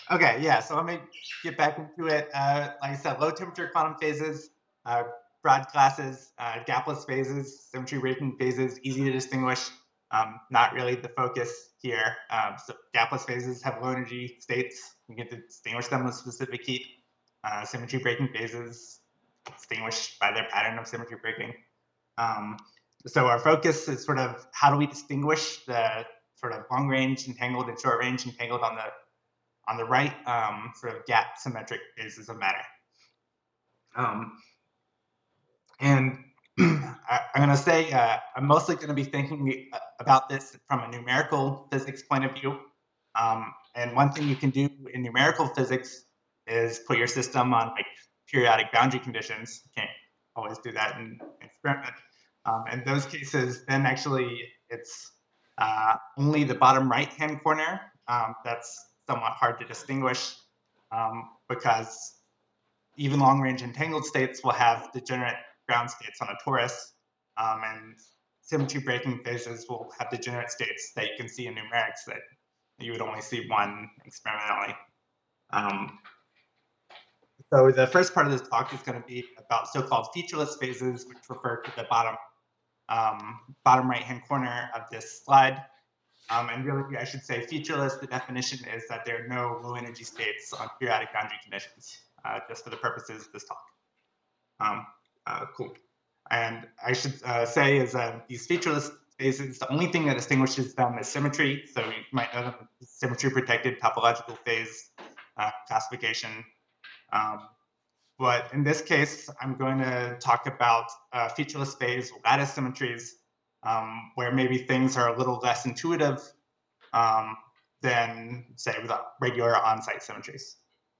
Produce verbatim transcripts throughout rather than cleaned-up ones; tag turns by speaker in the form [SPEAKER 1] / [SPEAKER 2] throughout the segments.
[SPEAKER 1] Okay, yeah, so let me get back into it. Uh, like I said, low temperature quantum phases, uh, broad classes, uh, gapless phases, symmetry breaking phases, easy to distinguish. Um, not really the focus here. Um, so gapless phases have low energy states. You get to distinguish them with specific heat. Uh, symmetry breaking phases distinguished by their pattern of symmetry breaking. Um, so our focus is sort of how do we distinguish the sort of long range entangled and short range entangled on the on the right, um, sort of gap symmetric phases of matter. Um, and I, I'm going to say uh, I'm mostly going to be thinking about this from a numerical physics point of view. Um, and one thing you can do in numerical physics is put your system on like periodic boundary conditions. You can't always do that in, in experiment. Um, in those cases, then actually it's uh, only the bottom right-hand corner um, that's somewhat hard to distinguish um, because even long-range entangled states will have degenerate ground states on a torus, um, and symmetry breaking phases will have degenerate states that you can see in numerics that you would only see one experimentally. Um, so the first part of this talk is going to be about so-called featureless phases, which refer to the bottom um, bottom right-hand corner of this slide. Um, and really, I should say featureless, the definition is that there are no low energy states on periodic boundary conditions, uh, just for the purposes of this talk. Um, uh, cool. And I should uh, say is uh, these featureless phases, the only thing that distinguishes them is symmetry. So you might know them as symmetry protected topological phase uh, classification. Um, but in this case, I'm going to talk about uh, featureless phase lattice symmetries, um, where maybe things are a little less intuitive um, than, say, with regular on-site symmetries.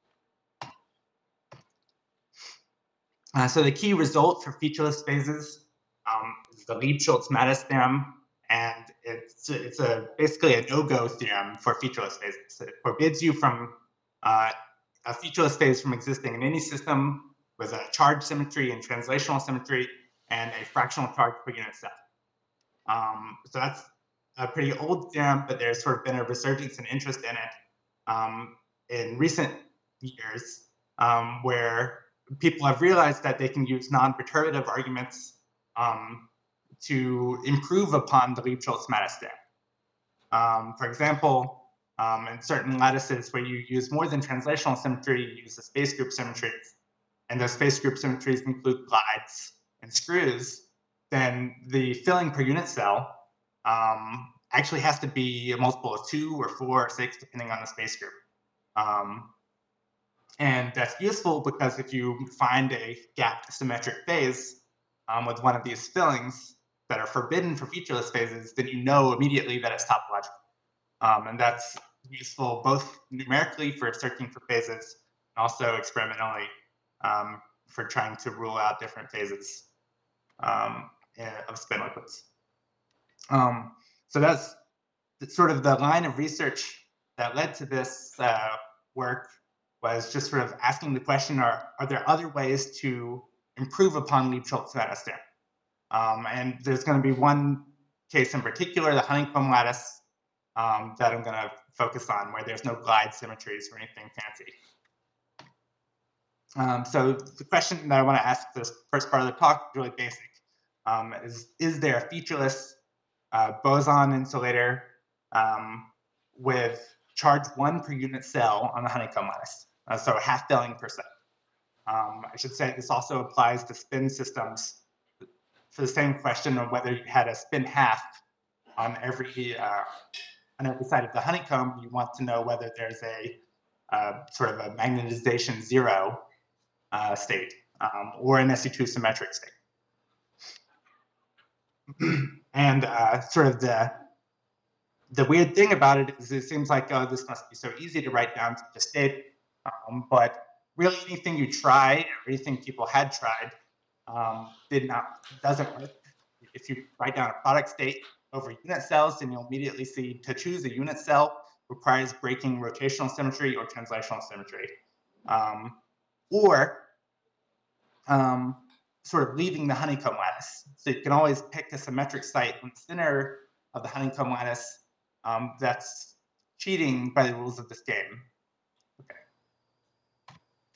[SPEAKER 1] Uh, so the key result for featureless phases um, is the Lieb-Schultz-Mattis theorem, and it's it's a basically a no-go theorem for featureless phases. It forbids you from uh, a featureless phase from existing in any system with a charge symmetry and translational symmetry and a fractional charge per unit cell. Um, so that's a pretty old theorem, but there's sort of been a resurgence in interest in it um, in recent years, um, where people have realized that they can use non-perturbative arguments um, to improve upon the Lieb-Schultz-Mattis theorem. Um, for example, um, in certain lattices where you use more than translational symmetry, you use the space group symmetries, and those space group symmetries include glides and screws, then the filling per unit cell um, actually has to be a multiple of two or four or six, depending on the space group. Um, and that's useful because if you find a gapped symmetric phase um, with one of these fillings that are forbidden for featureless phases, then you know immediately that it's topological. Um, and that's useful both numerically for searching for phases and also experimentally um, for trying to rule out different phases um, of spin liquids. Um, so that's sort of the line of research that led to this uh, work, was just sort of asking the question, are, are there other ways to improve upon Lieb-Schultz-Mattis theorem? Um, and there's going to be one case in particular, the honeycomb lattice, um, that I'm going to focus on, where there's no glide symmetries or anything fancy. Um, so the question that I want to ask this first part of the talk is really basic. Um, is, is there a featureless uh, boson insulator um, with charge one per unit cell on the honeycomb lattice? Uh, so a half filling per cell. Um, I should say this also applies to spin systems for the same question of whether you had a spin half on every uh, on every side of the honeycomb. You want to know whether there's a uh, sort of a magnetization zero uh, state um, or an S E two symmetric state. And uh, sort of the the weird thing about it is it seems like, oh, this must be so easy to write down such a state, um, but really anything you tried or anything people had tried um, did not doesn't work. If you write down a product state over unit cells, then you'll immediately see to choose a unit cell requires breaking rotational symmetry or translational symmetry, um, or um, sort of leaving the honeycomb lattice. So you can always pick a symmetric site in the center of the honeycomb lattice. Um, that's cheating by the rules of this game,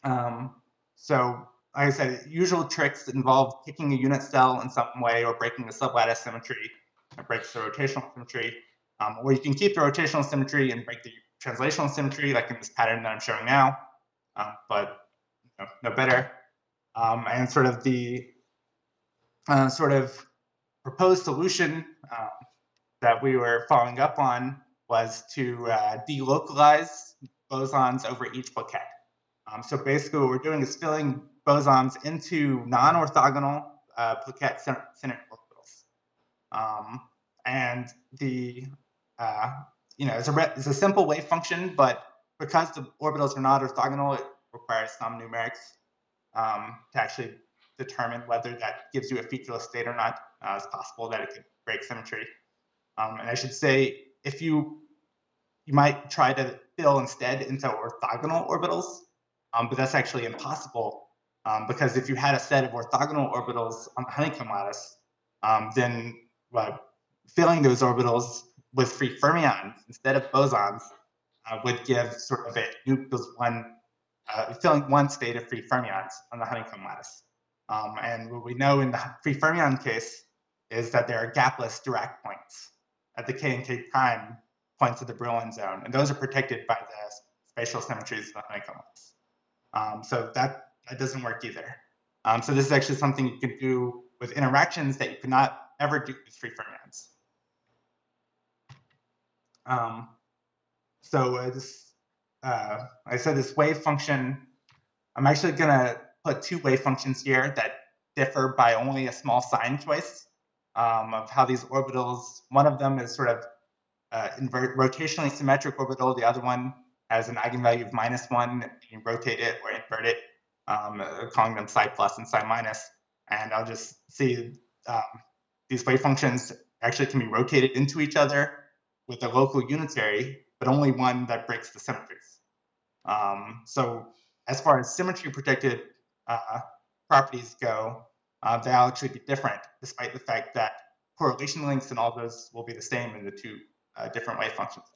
[SPEAKER 1] Um, so, like I said, usual tricks involve picking a unit cell in some way or breaking the sublattice symmetry that breaks the rotational symmetry. Um, or you can keep the rotational symmetry and break the translational symmetry, like in this pattern that I'm showing now, um, but you know, no better. Um, and sort of the uh, sort of proposed solution um, that we were following up on was to uh, delocalize bosons over each plaquette. Um, so basically what we're doing is filling bosons into non-orthogonal uh, plaquette centered orbitals. Um, and the, uh, you know, it's a, it's a simple wave function, but because the orbitals are not orthogonal, it requires some numerics um, to actually determine whether that gives you a featureless state or not. Uh, it's possible that it could break symmetry. Um, and I should say, if you, you might try to fill instead into orthogonal orbitals, um, but that's actually impossible um, because if you had a set of orthogonal orbitals on the honeycomb lattice, um, then well, filling those orbitals with free fermions instead of bosons uh, would give sort of a nucleus one, uh, filling one state of free fermions on the honeycomb lattice. Um, and what we know in the free fermion case is that there are gapless Dirac points at the k and k prime points of the Brillouin zone, and those are protected by the spatial symmetries of the honeycomb lattice. Um, so that, that doesn't work either. Um, so this is actually something you can do with interactions that you could not ever do with free fermions. Um, so uh, this, uh, I said this wave function, I'm actually gonna put two wave functions here that differ by only a small sign choice um, of how these orbitals, one of them is sort of uh, invert, rotationally symmetric orbital, the other one has an eigenvalue of minus one, you can rotate it or invert it, um, uh, calling them psi plus and psi minus. And I'll just see um, these wave functions actually can be rotated into each other with a local unitary, but only one that breaks the symmetries. Um, so as far as symmetry protected uh, properties go, uh, they'll actually be different, despite the fact that correlation links and all those will be the same in the two uh, different wave functions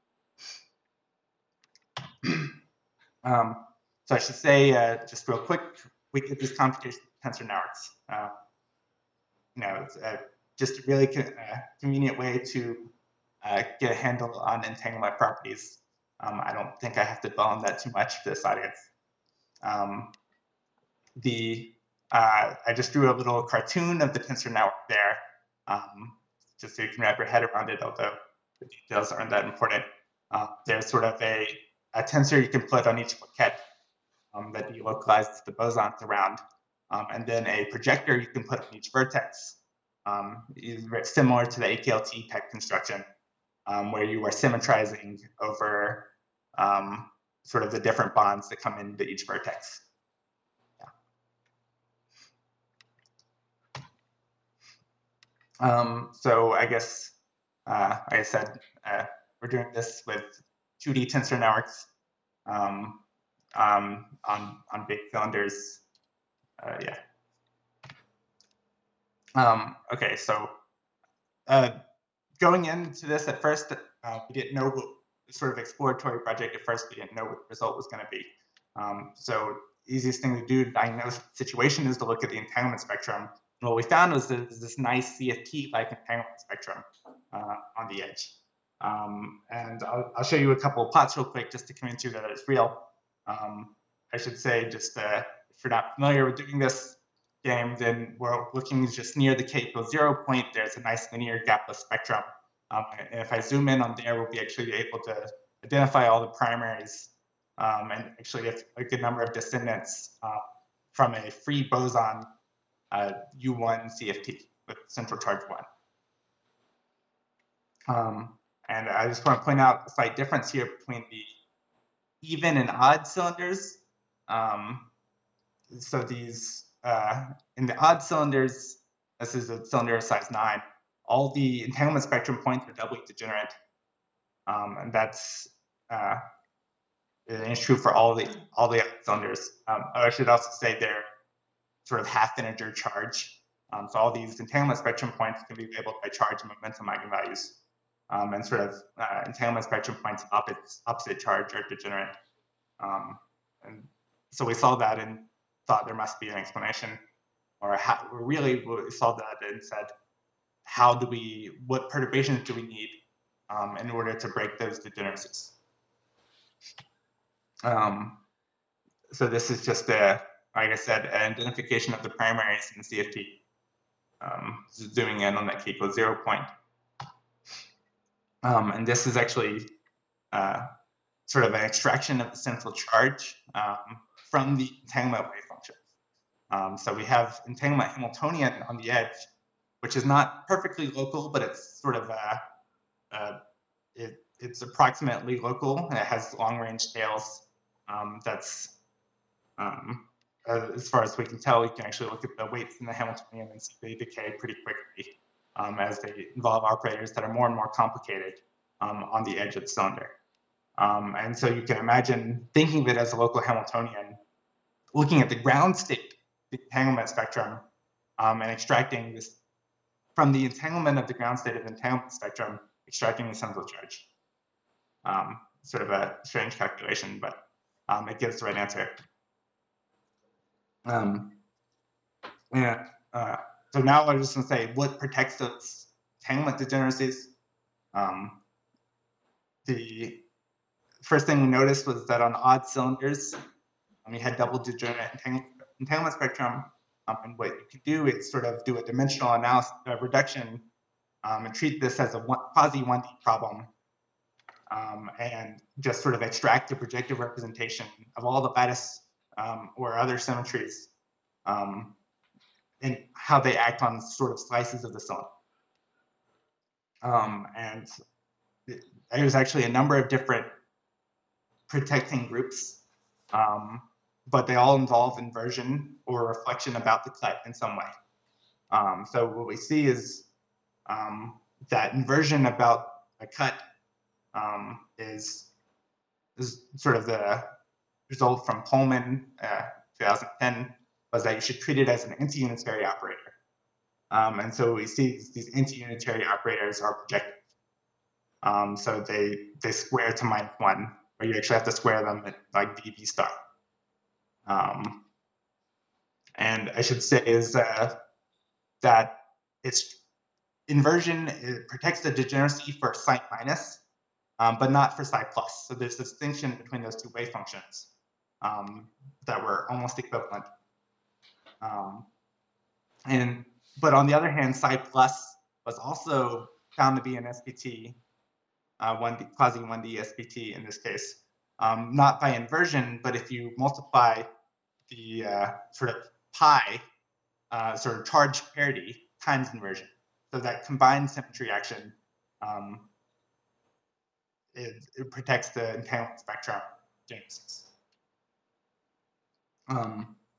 [SPEAKER 1] there. um, so I should say, uh, just real quick, we get these computational tensor networks. Uh, you know, it's uh, just a really co uh, convenient way to uh, get a handle on entanglement properties. Um, I don't think I have to dwell on that too much for this audience. Um, the uh, I just drew a little cartoon of the tensor network there, um, just so you can wrap your head around it, although the details aren't that important. Uh, there's sort of a, a tensor you can put on each plaquette um, that delocalizes the bosons around, um, and then a projector you can put on each vertex, um, is similar to the A K L T type construction, um, where you are symmetrizing over um, sort of the different bonds that come into each vertex. Um, so I guess, uh, like I said, uh, we're doing this with two D tensor networks um, um, on, on big cylinders. Uh, yeah. Um, okay, so uh, going into this at first, uh, we didn't know what sort of exploratory project at first, we didn't know what the result was going to be. Um, so easiest thing to do to diagnose the situation is to look at the entanglement spectrum. And what we found was that there's this nice C F T-like entanglement spectrum uh, on the edge. Um, and I'll, I'll show you a couple of plots real quick just to convince you that it's real. Um, I should say, just uh, if you're not familiar with doing this game, then we're looking just near the k equals zero point. There's a nice linear gapless spectrum. Um, and if I zoom in on there, we'll be actually able to identify all the primaries um, and actually a good number of descendants uh, from a free boson uh, U one C F T with central charge one. Um, and I just want to point out a slight difference here between the even and odd cylinders. Um, so these, uh, in the odd cylinders, this is a cylinder of size nine, all the entanglement spectrum points are doubly degenerate. Um, and that's uh, it's true for all the all the cylinders. Um, I should also say they're sort of half integer charge. Um, so all these entanglement spectrum points can be labeled by charge and momentum eigenvalues. Um, and sort of uh, entanglement spectrum points opposite, opposite charge are degenerate. Um, and so we saw that and thought there must be an explanation, or how, really we saw that and said, how do we, what perturbations do we need um, in order to break those degeneracies? Um, so this is just a, like I said, an identification of the primaries in the C F T. Um, zooming in on that k equals zero point. Um, and this is actually uh, sort of an extraction of the central charge um, from the entanglement wave function. Um, so we have entanglement Hamiltonian on the edge, which is not perfectly local, but it's sort of a, a it, it's approximately local, and it has long-range tails. Um, that's um, as far as we can tell, we can actually look at the weights in the Hamiltonian and see they decay pretty quickly um, as they involve operators that are more and more complicated um, on the edge of the cylinder. Um, and so you can imagine thinking of it as a local Hamiltonian, looking at the ground state, the entanglement spectrum, um, and extracting this from the entanglement of the ground state of the entanglement spectrum, extracting the central charge. Um, sort of a strange calculation, but um, it gives the right answer. Um, and uh, so now I'm just going to say what protects those entanglement degeneracies. Um, the first thing we noticed was that on odd cylinders, um, you had double degenerate entanglement, entanglement spectrum. Um, and what you can do is sort of do a dimensional analysis uh, reduction um, and treat this as a one, quasi one D problem. Um, and just sort of extract the projective representation of all the lattice um, or other symmetries um, and how they act on sort of slices of the cylinder. Um, and it, there's actually a number of different protecting groups, um, but they all involve inversion or reflection about the cut in some way. Um, so what we see is um, that inversion about a cut um, is, is sort of the result from Pullman, uh, twenty ten, was that you should treat it as an anti-unitary operator. Um, and so we see these anti-unitary operators are projective. Um, so they, they square to minus one, or you actually have to square them at like dv star. Um, and I should say is uh, that it's inversion, it protects the degeneracy for psi minus, um, but not for psi plus. So there's a distinction between those two wave functions um, that were almost equivalent. Um, and but on the other hand, psi plus was also found to be an S P T, uh, one D, quasi one D S P T in this case, um, not by inversion, but if you multiply the uh, sort of pi, uh, sort of charge parity times inversion. So that combined symmetry action, um, it, it protects the entanglement spectrum genesis. Um,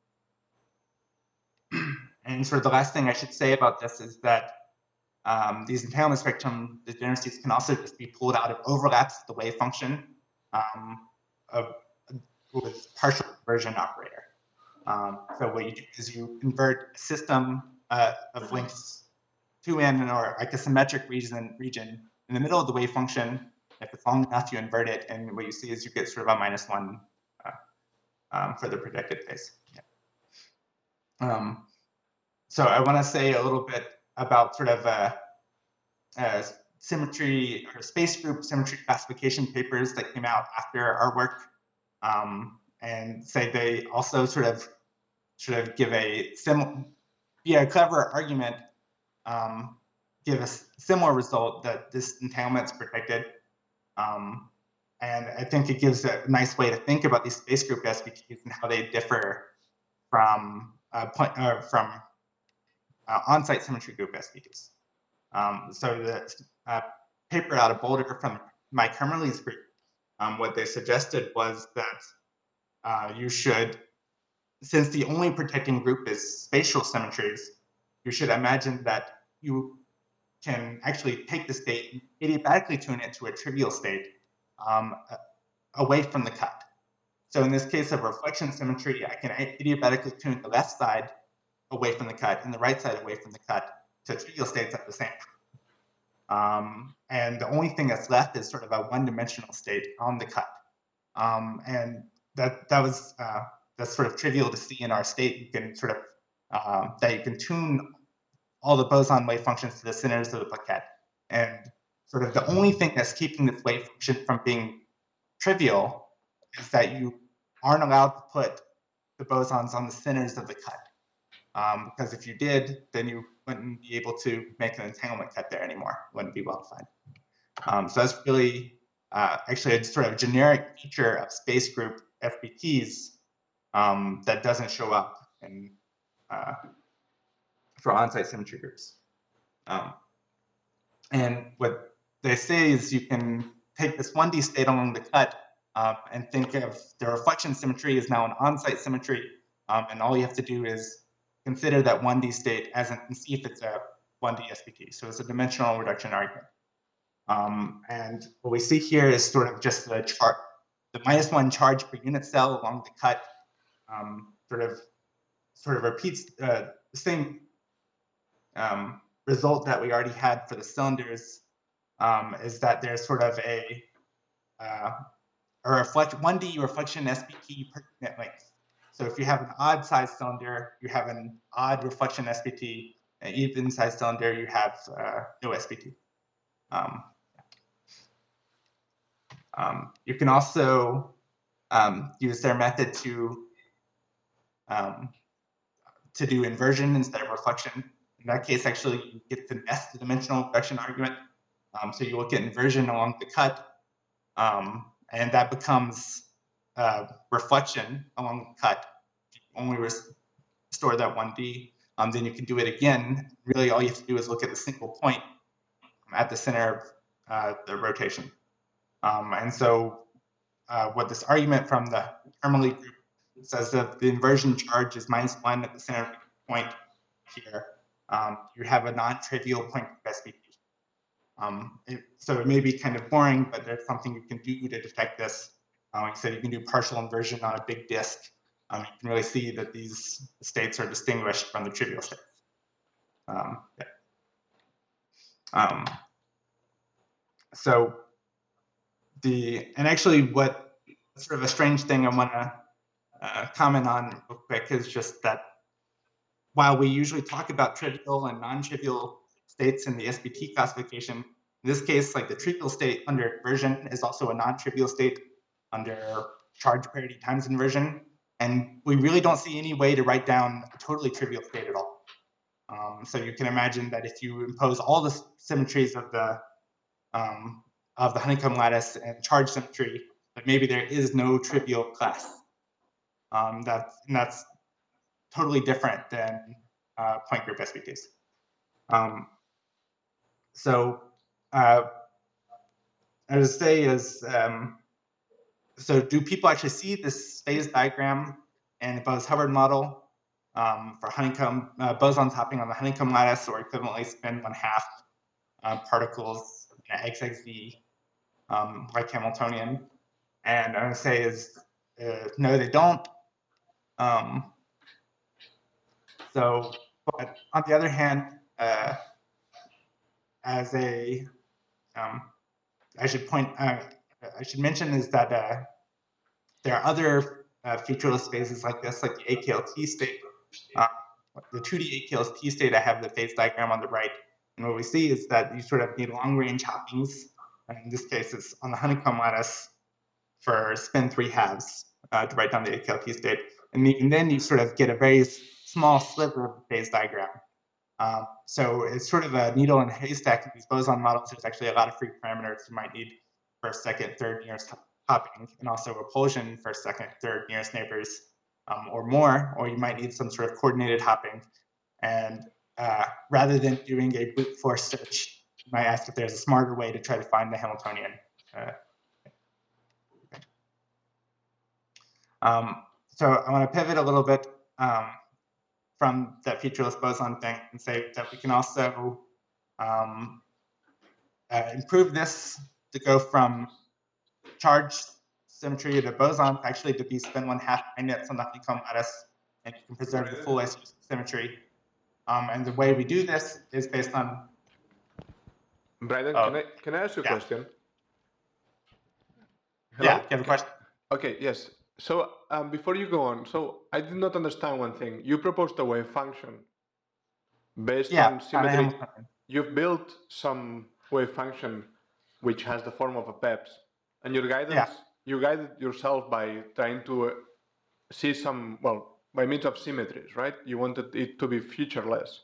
[SPEAKER 1] and sort of the last thing I should say about this is that um, these entanglement spectrum degeneracies can also just be pulled out of overlaps of the wave function um, of, with partial inversion operator. Um, so what you do is you invert a system uh, of lengths two n or like a symmetric region, region in the middle of the wave function. If it's long enough, you invert it, and what you see is you get sort of a minus one uh, um, for the projected phase. Yeah. Um, so I want to say a little bit about sort of uh, uh, symmetry or space group symmetry classification papers that came out after our work, um, and say they also sort of sort of give a sim, be a clever argument, um, give a similar result that this entanglement is protected. Um, and I think it gives a nice way to think about these space group S P Ts and how they differ from uh, point, uh, from uh, on-site symmetry group S P Ts. Um, so the uh, paper out of Boulder from Mike Hermerle's group, um, what they suggested was that uh, you should, since the only protecting group is spatial symmetries, you should imagine that you can actually take the state and adiabatically tune it to a trivial state um, away from the cut. So in this case of reflection symmetry, I can adiabatically tune the left side away from the cut and the right side away from the cut to trivial states at the same time. Um, and the only thing that's left is sort of a one-dimensional state on the cut. Um, and that, that was uh, that's sort of trivial to see in our state. You can sort of um, that you can tune all the boson wave functions to the centers of the plaquette, and sort of the only thing that's keeping this wave function from being trivial is that you aren't allowed to put the bosons on the centers of the cut. Um, because if you did, then you wouldn't be able to make an entanglement cut there anymore. It wouldn't be well defined. Um, so that's really uh, actually a sort of generic feature of space group F B Ts um, that doesn't show up in, uh, for on-site symmetry groups. Um, and what they say is you can take this one D state along the cut um, and think of the reflection symmetry is now an on-site symmetry, um, and all you have to do is consider that one D state as an, and see if it's a one D S B T. So it's a dimensional reduction argument. Um, and what we see here is sort of just the chart, the minus one charge per unit cell along the cut, um, sort of sort of repeats uh, the same um, result that we already had for the cylinders. Um, is that there's sort of a uh, a reflect one D reflection S B T per unit length. So if you have an odd size cylinder, you have an odd reflection S B T. An even size cylinder, you have uh, no S B T. Um, um, you can also um, use their method to um, to do inversion instead of reflection. In that case, actually, you get the nest dimensional reduction argument. Um, so you look at inversion along the cut, um, and that becomes uh, reflection along the cut. If you only restore that one D, um, then you can do it again. Really, all you have to do is look at the single point at the center of uh, the rotation. Um, and so uh, what this argument from the Hermele group says that the inversion charge is minus one at the center point here. Um, you have a non-trivial point of S B T. Um, it, so it may be kind of boring, but there's something you can do to detect this. Um, like I said, you can do partial inversion on a big disk. Um, you can really see that these states are distinguished from the trivial states. Um, yeah. um, so the, and actually what sort of a strange thing I want to uh, comment on real quick is just that while we usually talk about trivial and non-trivial states in the S B T classification, in this case, like the trivial state under inversion is also a non-trivial state under charge parity times inversion. And we really don't see any way to write down a totally trivial state at all. Um, so you can imagine that if you impose all the symmetries of the um, of the honeycomb lattice and charge symmetry, that maybe there is no trivial class. Um, that's, and that's totally different than uh, point group S B Ts. Um, so uh, I would say is, um, so do people actually see this phase diagram in the Bose-Hubbard model um, for honeycomb, uh, bosons hopping on the honeycomb lattice or equivalently spin one half uh, particles in an X X Z um, like Hamiltonian? And I would say is, uh, no, they don't. Um, so, but on the other hand, uh, as a, um, I should point, uh, I should mention is that uh, there are other uh, featureless spaces like this, like the A K L T state. Uh, the two D A K L T state, I have the phase diagram on the right. And what we see is that you sort of need long range hoppings. And in this case, it's on the honeycomb lattice for spin three halves uh, to write down the A K L T state. And, the, and then you sort of get a very small sliver of the phase diagram. Um, so it's sort of a needle in a haystack in these boson models. There's actually a lot of free parameters you might need first, second, third nearest hopping, and also repulsion first, second, third nearest neighbors um, or more, or you might need some sort of coordinated hopping. And uh, rather than doing a brute force search, you might ask if there's a smarter way to try to find the Hamiltonian. Uh, okay. um, so I want to pivot a little bit um, from that featureless boson thing and say that we can also um, uh, improve this to go from charge symmetry to boson actually to be spin one half magnets on the honeycomb lattice, and you can preserve the full symmetry. Um, and the way we do this is based on.
[SPEAKER 2] Bryden,
[SPEAKER 1] oh,
[SPEAKER 2] can I can I ask you a
[SPEAKER 1] yeah.
[SPEAKER 2] question? Hello?
[SPEAKER 1] Yeah, you have a question?
[SPEAKER 2] Okay, yes. So um, before you go on, so I did not understand one thing. You proposed a wave function based
[SPEAKER 1] Yeah,
[SPEAKER 2] on
[SPEAKER 1] on a
[SPEAKER 2] symmetry.
[SPEAKER 1] Hamiltonian.
[SPEAKER 2] You've built some wave function which has the form of a PEPS, and your guidance,
[SPEAKER 1] Yeah.
[SPEAKER 2] you guided yourself by trying to uh, see some, well, by means of symmetries, right? You wanted it to be featureless.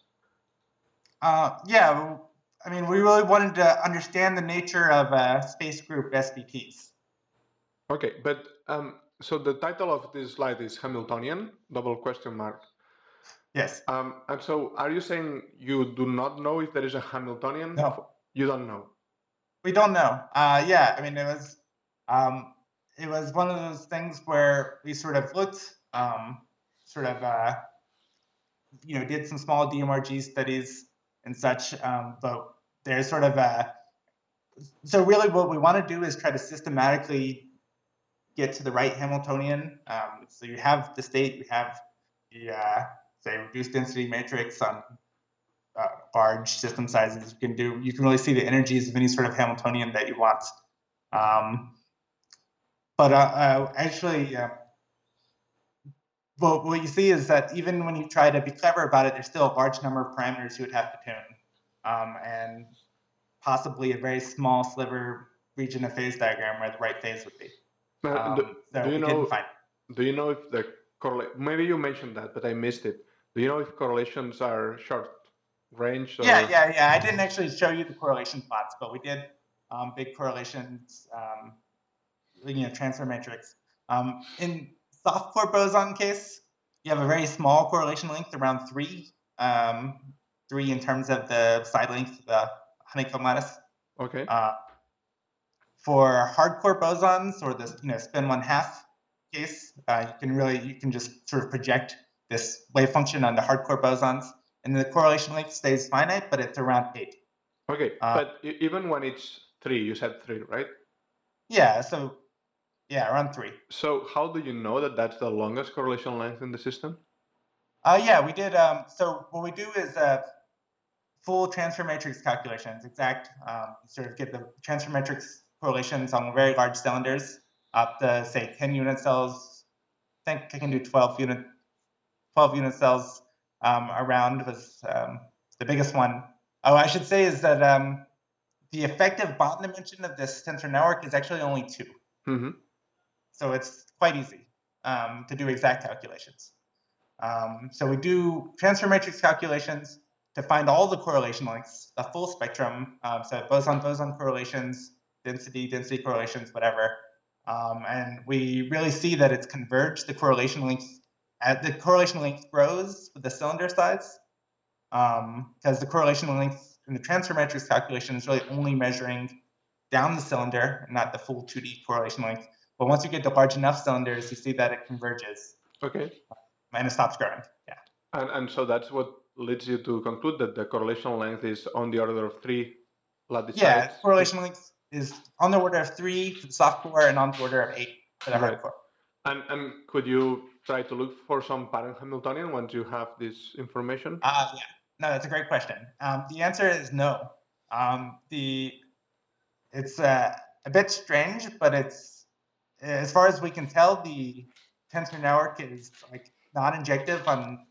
[SPEAKER 1] Uh, yeah, I mean, we really wanted to understand the nature of uh, space group S B Ts.
[SPEAKER 2] Okay, but um, so the title of this slide is Hamiltonian, double question mark.
[SPEAKER 1] Yes.
[SPEAKER 2] Um, and so are you saying you do not know if there is a Hamiltonian?
[SPEAKER 1] No.
[SPEAKER 2] You don't know.
[SPEAKER 1] We don't know. Uh, yeah, I mean, it was um, it was one of those things where we sort of looked, um, sort of, uh, you know, did some small D M R G studies and such, um, but there's sort of a, so really what we want to do is try to systematically get to the right Hamiltonian. Um, so you have the state, you have the, uh, say, reduced density matrix on uh, large system sizes. You can do, you can really see the energies of any sort of Hamiltonian that you want. Um, but uh, uh, actually, uh, well, what you see is that even when you try to be clever about it, there's still a large number of parameters you would have to tune, um, and possibly a very small sliver region of phase diagram where the right phase would be. Um,
[SPEAKER 2] do,
[SPEAKER 1] so
[SPEAKER 2] do you
[SPEAKER 1] we
[SPEAKER 2] know?
[SPEAKER 1] couldn't find.
[SPEAKER 2] Do you know if the correlation? Maybe you mentioned that, but I missed it. Do you know if correlations are short range? Or...
[SPEAKER 1] Yeah, yeah, yeah. I didn't actually show you the correlation plots, but we did um, big correlations, um, you know, transfer matrix. Um, in soft core boson case, you have a very small correlation length, around three, um, three in terms of the side length of the honeycomb lattice.
[SPEAKER 2] Okay.
[SPEAKER 1] Uh, for hardcore bosons or the you know spin one half case, uh, you can really you can just sort of project this wave function on the hardcore bosons, and the correlation length stays finite, but it's around eight.
[SPEAKER 2] Okay,
[SPEAKER 1] uh,
[SPEAKER 2] but even when it's three, you said three, right?
[SPEAKER 1] Yeah. So yeah, around three.
[SPEAKER 2] So how do you know that that's the longest correlation length in the system?
[SPEAKER 1] Uh, yeah, we did. Um, so what we do is uh, full transfer matrix calculations, exact, um, sort of get the transfer matrix correlations on very large cylinders up to say ten unit cells. I think I can do twelve unit, twelve unit cells um, around was um, the biggest one. Oh, I should say is that um, the effective bond dimension of this tensor network is actually only two.
[SPEAKER 2] Mm-hmm.
[SPEAKER 1] So it's quite easy um, to do exact calculations. Um, so we do transfer matrix calculations to find all the correlation lengths, the full spectrum, um, so boson-boson correlations, density, density correlations, whatever. Um, and we really see that it's converged, the correlation length, as the correlation length grows with the cylinder size, because um, the correlation length in the transfer matrix calculation is really only measuring down the cylinder, not the full two D correlation length. But once you get to large enough cylinders, you see that it converges.
[SPEAKER 2] Okay.
[SPEAKER 1] And it stops growing. Yeah.
[SPEAKER 2] And and so that's what leads you to conclude that the correlation length is on the order of three lattice
[SPEAKER 1] Yeah,
[SPEAKER 2] sites.
[SPEAKER 1] correlation length is on the order of three for the soft core and on the order of eight for the hard
[SPEAKER 2] Right.
[SPEAKER 1] core.
[SPEAKER 2] And and could you try to look for some parent Hamiltonian once you have this information?
[SPEAKER 1] Uh, yeah. No, that's a great question. Um, the answer is no. Um, the it's uh, a bit strange, but it's as far as we can tell, the tensor network is like non-injective on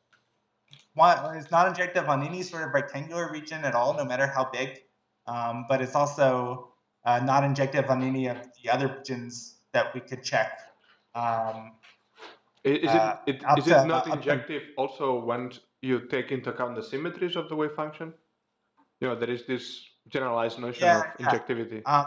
[SPEAKER 1] one. It's non-injective on any sort of rectangular region at all, no matter how big. Um, but it's also uh, not injective on any of the other regions that we could check. Um,
[SPEAKER 2] Is
[SPEAKER 1] uh,
[SPEAKER 2] it, it
[SPEAKER 1] up
[SPEAKER 2] is
[SPEAKER 1] to,
[SPEAKER 2] it not
[SPEAKER 1] uh, up to,
[SPEAKER 2] injective also when you take into account the symmetries of the wave function? You know, there is this generalized notion
[SPEAKER 1] yeah,
[SPEAKER 2] of
[SPEAKER 1] yeah.
[SPEAKER 2] injectivity.
[SPEAKER 1] Um,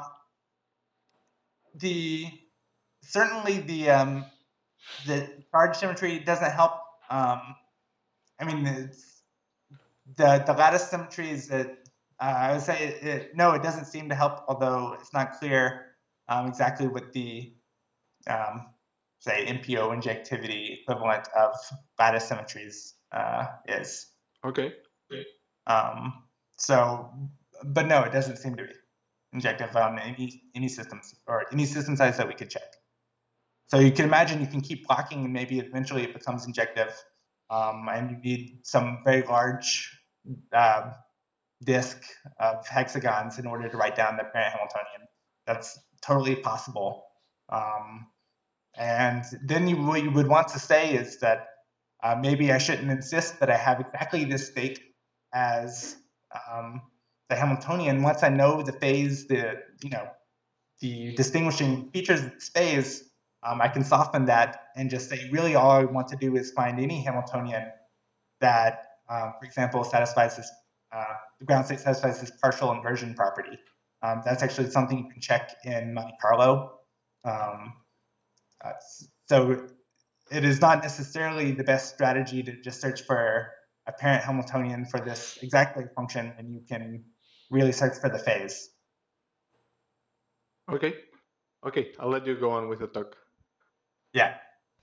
[SPEAKER 1] the certainly the um, the charge symmetry doesn't help. Um, I mean, it's, the the lattice symmetry is that uh, I would say it, it, no, it doesn't seem to help. Although it's not clear um, exactly what the um, say M P O injectivity equivalent of lattice symmetries uh, is.
[SPEAKER 2] Okay.
[SPEAKER 1] Um, so, but no, it doesn't seem to be injective on any any systems or any system size that we could check. So you can imagine you can keep blocking and maybe eventually it becomes injective, um, and you need some very large uh, disk of hexagons in order to write down the parent Hamiltonian. That's totally possible. Um, And then you, what you would want to say is that uh, maybe I shouldn't insist that I have exactly this state as um, the Hamiltonian. Once I know the phase, the you know, the distinguishing features of this phase, um, I can soften that and just say really all I want to do is find any Hamiltonian that, um, for example, satisfies this, uh, the ground state satisfies this partial inversion property. Um, that's actually something you can check in Monte Carlo. Um, uh, so it is not necessarily the best strategy to just search for a parent Hamiltonian for this exact wave function, and you can really search for the phase.
[SPEAKER 2] Okay, okay, I'll let you go on with the talk.
[SPEAKER 1] Yeah.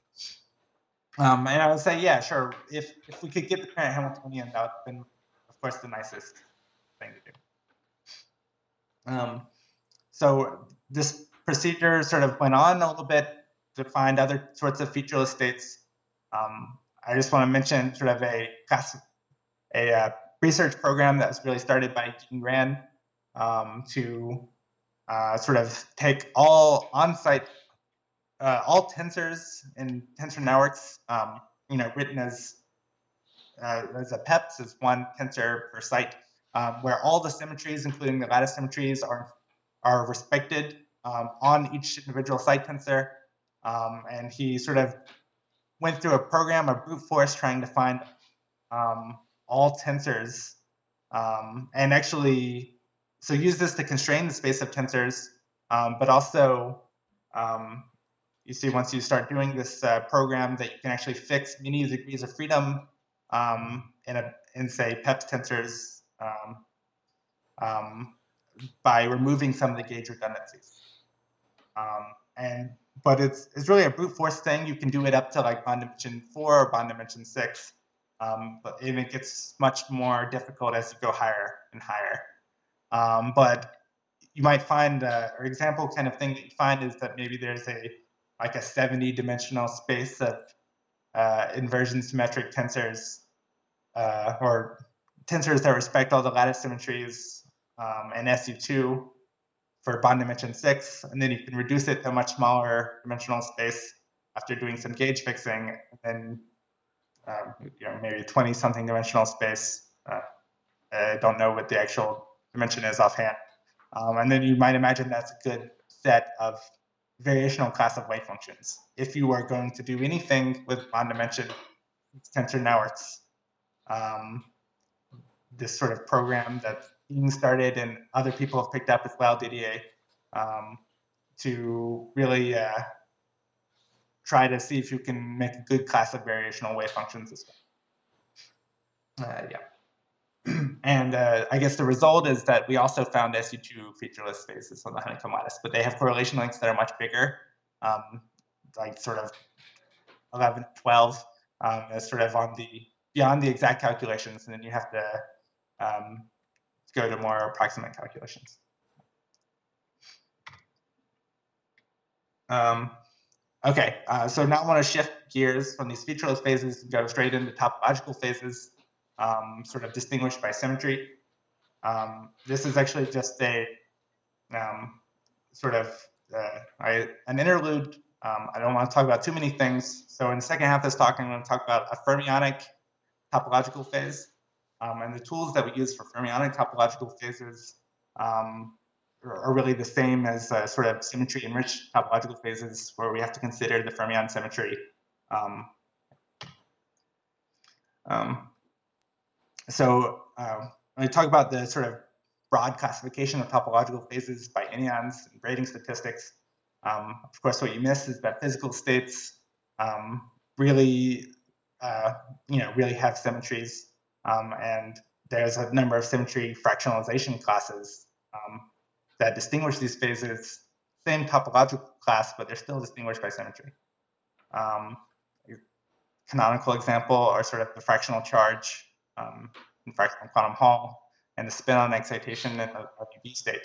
[SPEAKER 1] Um, and I would say, yeah, sure. If if we could get the parent Hamiltonian, that would have been, of course, the nicest thing to do. Um, so this procedure sort of went on a little bit to find other sorts of featureless states. Um, I just want to mention sort of a class, a uh, research program that was really started by Dean Ran um, to uh, sort of take all on-site, uh, all tensors in tensor networks, um, you know, written as uh, as a P E Ps, as one tensor per site, um, where all the symmetries, including the lattice symmetries, are are respected um, on each individual site tensor. Um, and he sort of went through a program of brute force trying to find um, all tensors, um, and actually, so use this to constrain the space of tensors, um, but also, um, you see once you start doing this uh, program that you can actually fix many degrees of freedom um, in, a, in say P E Ps tensors um, um, by removing some of the gauge redundancies. Um, and but it's it's really a brute force thing. You can do it up to like bond dimension four or bond dimension six, um, but and it gets much more difficult as you go higher and higher. Um, but you might find uh, an example kind of thing that you find is that maybe there's a like a seventy dimensional space of uh, inversion symmetric tensors uh, or tensors that respect all the lattice symmetries um, and S U two for bond dimension six, and then you can reduce it to a much smaller dimensional space after doing some gauge fixing, and then um, you know, maybe twenty something dimensional space. Uh, I don't know what the actual dimension is offhand. Um, and then you might imagine that's a good set of variational class of wave functions. If you are going to do anything with bond dimension tensor networks, um, this sort of program that being started and other people have picked up as well, Didier, um, to really uh, try to see if you can make a good class of variational wave functions as well. Uh, yeah. And uh, I guess the result is that we also found S U two featureless spaces on the honeycomb lattice, but they have correlation links that are much bigger, um, like sort of eleven, twelve, um, as sort of on the beyond the exact calculations, and then you have to um, go to more approximate calculations. Um, okay, uh, so now I want to shift gears from these featureless phases and go straight into topological phases, um, sort of distinguished by symmetry. Um, this is actually just a um, sort of uh, I, an interlude. Um, I don't want to talk about too many things. So in the second half of this talk, I'm going to talk about a fermionic topological phase. Um, and the tools that we use for fermionic topological phases um, are, are really the same as uh, sort of symmetry enriched topological phases, where we have to consider the fermion symmetry. Um, um, so uh, when we talk about the sort of broad classification of topological phases by anyons and braiding statistics, um, of course, what you miss is that physical states um, really, uh, you know, really have symmetries. Um, and there's a number of symmetry fractionalization classes um, that distinguish these phases. Same topological class, but they're still distinguished by symmetry. Um, canonical example are sort of the fractional charge um, in fractional quantum Hall and the spin-on excitation in the W B state.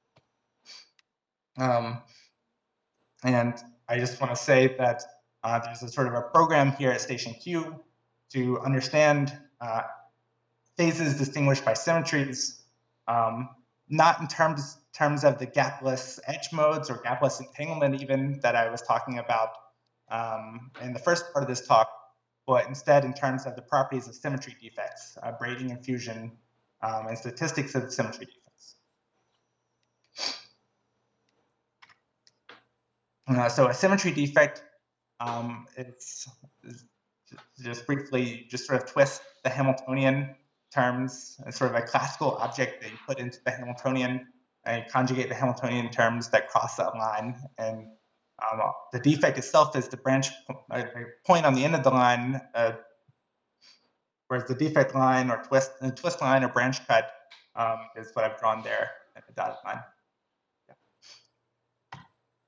[SPEAKER 1] Um, and I just want to say that uh, there's a sort of a program here at Station Q to understand uh, phases distinguished by symmetries, um, not in terms terms of the gapless edge modes or gapless entanglement even that I was talking about, um, in the first part of this talk, but instead in terms of the properties of symmetry defects, uh, braiding and fusion, um, and statistics of symmetry defects. Uh, so a symmetry defect, um, it's, it's just briefly, just sort of twist the Hamiltonian terms as sort of a classical object that you put into the Hamiltonian, and you conjugate the Hamiltonian terms that cross that line. And um, the defect itself is the branch uh, point on the end of the line, uh, whereas the defect line or twist, uh, twist line or branch cut um, is what I've drawn there at the dotted line. Yeah.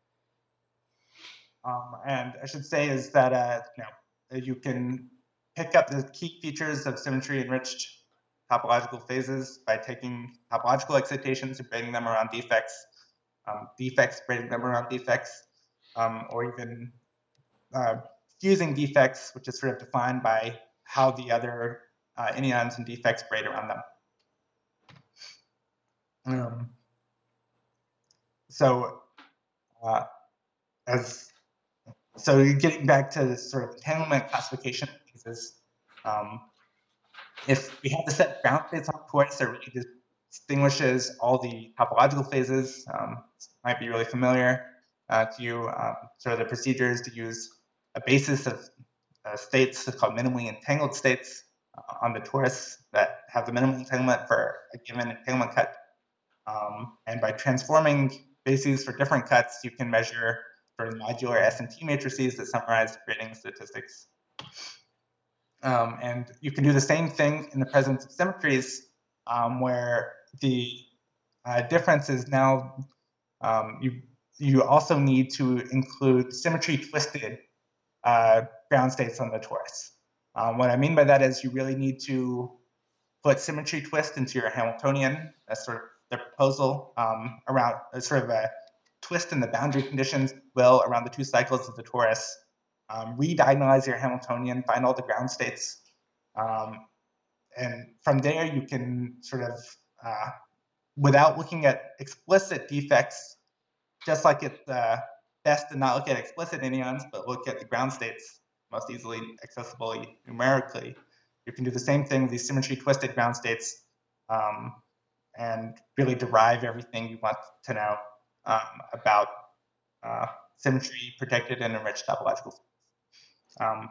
[SPEAKER 1] Um, and I should say is that uh, you know, you can pick up the key features of symmetry-enriched topological phases by taking topological excitations and braiding them around defects, um, defects braiding them around defects, um, or even uh, fusing defects, which is sort of defined by how the other uh, anyons and defects braid around them. Um, so, uh, as so, getting back to this sort of entanglement classification pieces, um, if we have the set ground states on course that really distinguishes all the topological phases, um, might be really familiar uh, to you. Um, sort of the procedures to use a basis of uh, states called minimally entangled states uh, on the torus that have the minimum entanglement for a given entanglement cut. Um, and by transforming bases for different cuts, you can measure sort of modular S and T matrices that summarize grading statistics. Um, and you can do the same thing in the presence of symmetries, um, where the uh, difference is now um, you you also need to include symmetry twisted uh, ground states on the torus. Um, what I mean by that is you really need to put symmetry twist into your Hamiltonian. That's sort of the proposal um, around a sort of a twist in the boundary conditions, will around the two cycles of the torus. Um, re-diagonalize your Hamiltonian, find all the ground states, um, and from there you can sort of, uh, without looking at explicit defects, just like it's uh, best to not look at explicit anyons, but look at the ground states most easily accessible numerically. You can do the same thing with these symmetry twisted ground states um, and really derive everything you want to know um, about uh, symmetry protected and enriched topological. Um,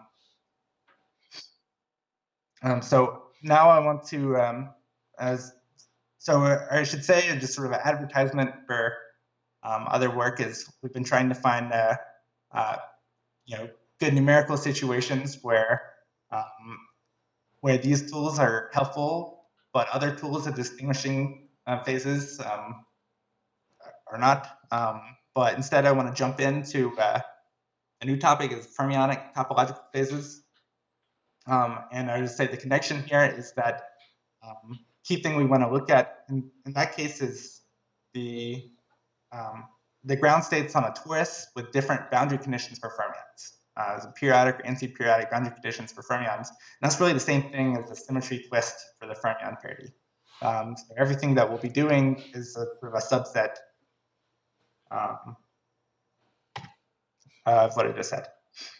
[SPEAKER 1] um, so now I want to, um, as so I should say, just sort of an advertisement for um, other work is we've been trying to find, uh, uh, you know, good numerical situations where um, where these tools are helpful, but other tools of distinguishing uh, phases um, are not. Um, but instead, I want to jump into uh, a new topic is fermionic topological phases. Um, and I would say the connection here is that um, key thing we want to look at in, in that case is the um, the ground states on a torus with different boundary conditions for fermions. Uh, so periodic or anti-periodic boundary conditions for fermions. And that's really the same thing as the symmetry twist for the fermion parity. Um, so everything that we'll be doing is a, sort of a subset um, of what I just said.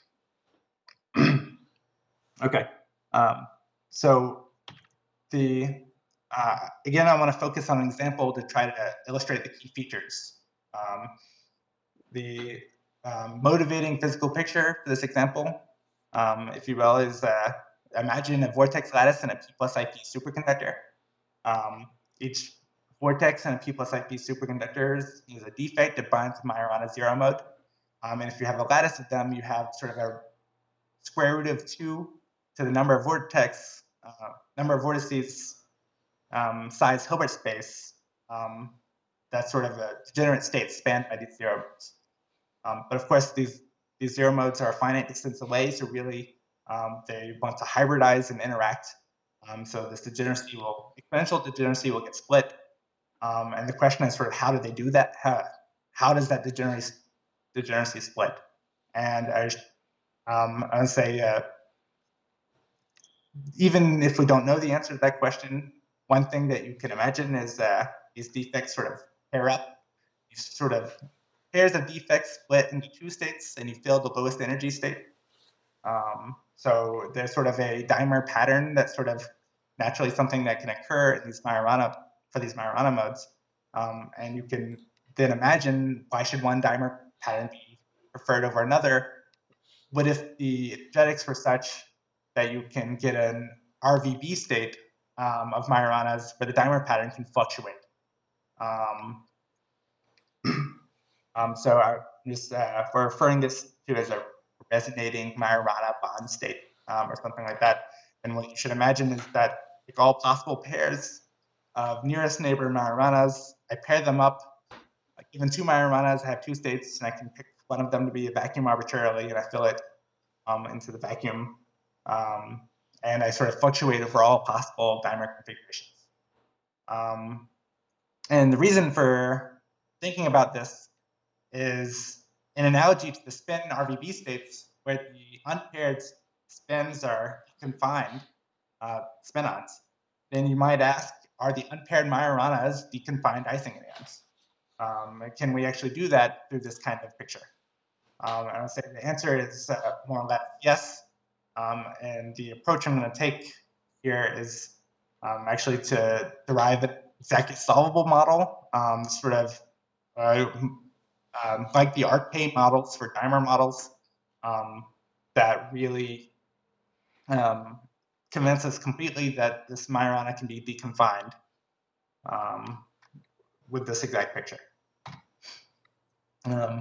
[SPEAKER 1] Okay, um, so the uh, again, I want to focus on an example to try to illustrate the key features. Um, the um, motivating physical picture for this example, um, if you will, is uh, imagine a vortex lattice and a P plus I P superconductor. Um, each vortex and a P plus I P superconductor is a defect that binds to Majorana zero mode. Um, and if you have a lattice of them, you have sort of a square root of two to the number of vortex, uh, number of vortices um, size Hilbert space. Um, that's sort of a degenerate state spanned by these zero modes. Um, but of course, these these zero modes are a finite distance away, so really um, they want to hybridize and interact. Um, so this degeneracy will, exponential degeneracy will get split. Um, and the question is sort of how do they do that? How, how does that degeneracy, degeneracy split? And I, um, I would say, uh, even if we don't know the answer to that question, one thing that you can imagine is uh, these defects sort of pair up. You sort of pairs of defects split into two states, and you fill the lowest energy state. Um, so there's sort of a dimer pattern that's sort of naturally something that can occur in these Majorana for these Majorana modes. Um, and you can then imagine, why should one dimer pattern be preferred over another? What if the energetics were such that you can get an R V B state um, of Majoranas where the dimer pattern can fluctuate? Um, um, so I just uh, we're referring this to as a resonating Majorana bond state um, or something like that. And what you should imagine is that if all possible pairs of nearest neighbor Majoranas, I pair them up. Like even two Majoranas have two states, and I can pick one of them to be a vacuum arbitrarily, and I fill it um, into the vacuum. Um, and I sort of fluctuate over all possible dimer configurations. Um, and the reason for thinking about this is an analogy to the spin R V B states, where the unpaired spins are confined uh, spin-ons. Then you might ask, are the unpaired Majoranas deconfined Ising ions? Um, can we actually do that through this kind of picture? Um, I would say the answer is uh, more or less yes. Um, and the approach I'm going to take here is um, actually to derive an exactly solvable model, um, sort of uh, um, like the ArcPay models for dimer models, um, that really um, convince us completely that this Majorana can be deconfined um, with this exact picture. Um,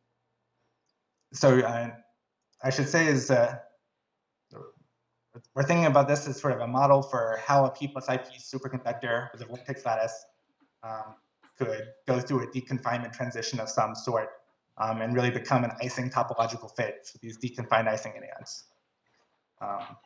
[SPEAKER 1] so uh, I should say is uh, we're thinking about this as sort of a model for how a P plus I P superconductor with a vortex lattice um, could go through a deconfinement transition of some sort um, and really become an Ising topological phase with these deconfined Ising ions. Um,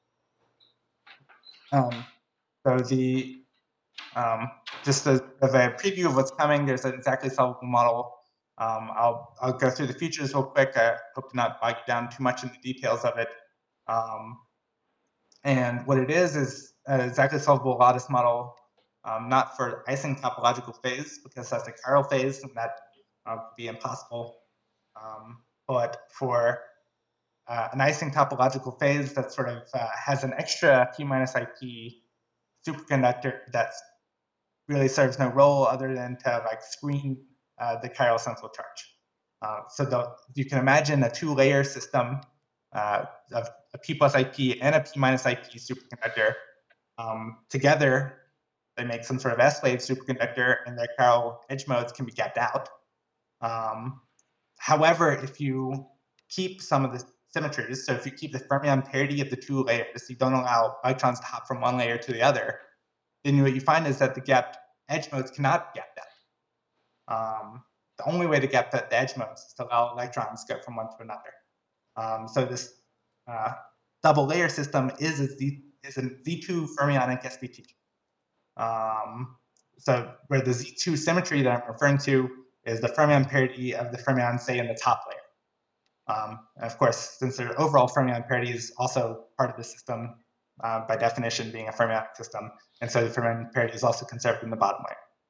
[SPEAKER 1] um, so the um, just as, as a preview of what's coming, there's an exactly solvable model. Um, I'll I'll go through the features real quick. I hope to not bog down too much in the details of it. Um, and what it is is an exactly solvable lattice model, um, not for Ising topological phase because that's a chiral phase and that uh, would be impossible, um, but for uh, an Ising topological phase that sort of uh, has an extra P minus I P superconductor that really serves no role other than to like screen uh, the chiral central charge. Uh, so the, you can imagine a two-layer system uh, of a P plus I P and a P minus I P superconductor. Um, together, they make some sort of S-wave superconductor, and their chiral edge modes can be gapped out. Um, however, if you keep some of the symmetries, so if you keep the fermion parity of the two layers, you don't allow electrons to hop from one layer to the other, then what you find is that the gapped edge modes cannot be gapped out. Um, the only way to gap the edge modes is to allow electrons to go from one to another. Um, so this uh, double layer system is a, Z, is a Z two fermionic S B T. Um, so where the Z two symmetry that I'm referring to is the fermion parity of the fermion, say, in the top layer. Um, and of course, since their overall fermion parity is also part of the system, uh, by definition being a fermionic system, and so the fermion parity is also conserved in the bottom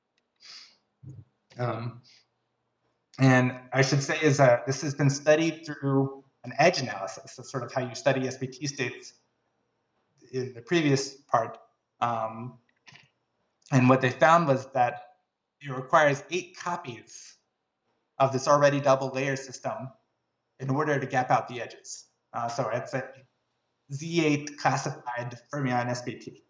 [SPEAKER 1] layer. Um, and I should say is that this has been studied through an edge analysis. That's sort of how you study S B T states in the previous part. Um, and what they found was that it requires eight copies of this already double layer system in order to gap out the edges. Uh, so it's a Z eight classified fermion S B T.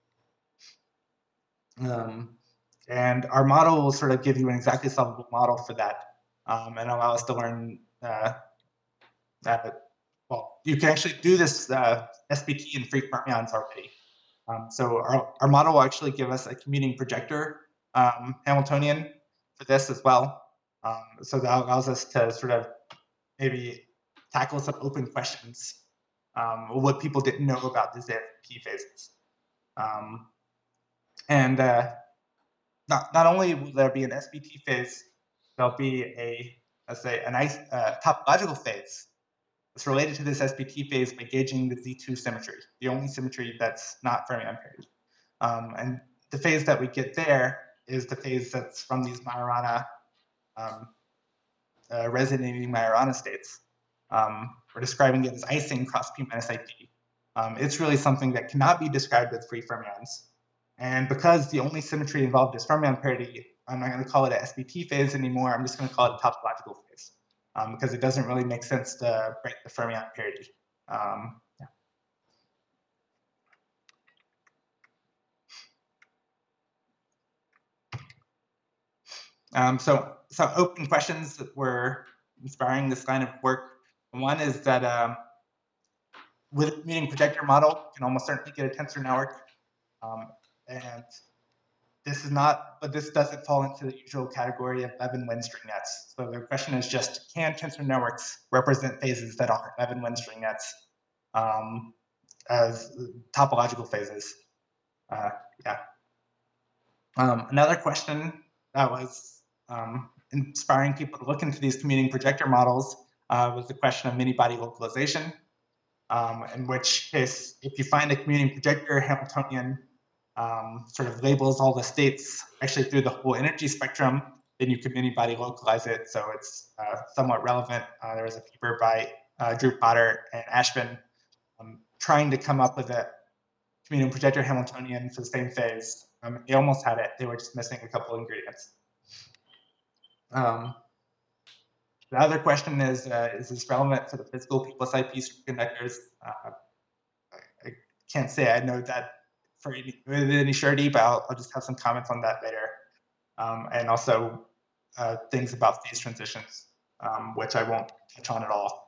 [SPEAKER 1] Um, and our model will sort of give you an exactly solvable model for that um, and allow us to learn uh, that, well, you can actually do this uh, S B T in free fermions already. Um, so our, our model will actually give us a commuting projector um, Hamiltonian for this as well. Um, so that allows us to sort of maybe tackle some open questions, um, what people didn't know about the S B T phases. Um, and uh, not, not only will there be an S B T phase, there'll be a, let's say, a nice uh, topological phase. It's related to this S B T phase by gauging the Z two symmetry, the only symmetry that's not fermion parity. Um, and the phase that we get there is the phase that's from these Majorana um, uh, resonating Majorana states. Um, we're describing it as icing cross P minus I P. Um, it's really something that cannot be described with free fermions. And because the only symmetry involved is fermion parity, I'm not going to call it an S B P phase anymore. I'm just going to call it a topological phase um, because it doesn't really make sense to break the fermion parity. Um, yeah. Um, so some open questions that were inspiring this kind of work. One is that um, with a commuting projector model, you can almost certainly get a tensor network. Um, and this is not, but this doesn't fall into the usual category of Levin-Winn string nets. So the question is just, can tensor networks represent phases that aren't Levin-Winn string nets um, as topological phases? Uh, yeah. Um, another question that was um, inspiring people to look into these commuting projector models uh, was the question of many-body localization, um, in which case, if you find a commuting projector Hamiltonian um, sort of labels all the states actually through the whole energy spectrum, then you can many-body localize it, so it's uh, somewhat relevant. Uh, there was a paper by uh, Drew Potter and Ashvin um, trying to come up with a commuting projector Hamiltonian for the same phase. Um, they almost had it. They were just missing a couple ingredients. Um, the other question is, uh, is this relevant for the physical P plus I P superconductors? Uh, I, I can't say I know that for any, with any surety, but I'll, I'll just have some comments on that later. Um, and also uh, things about phase transitions, um, which I won't touch on at all.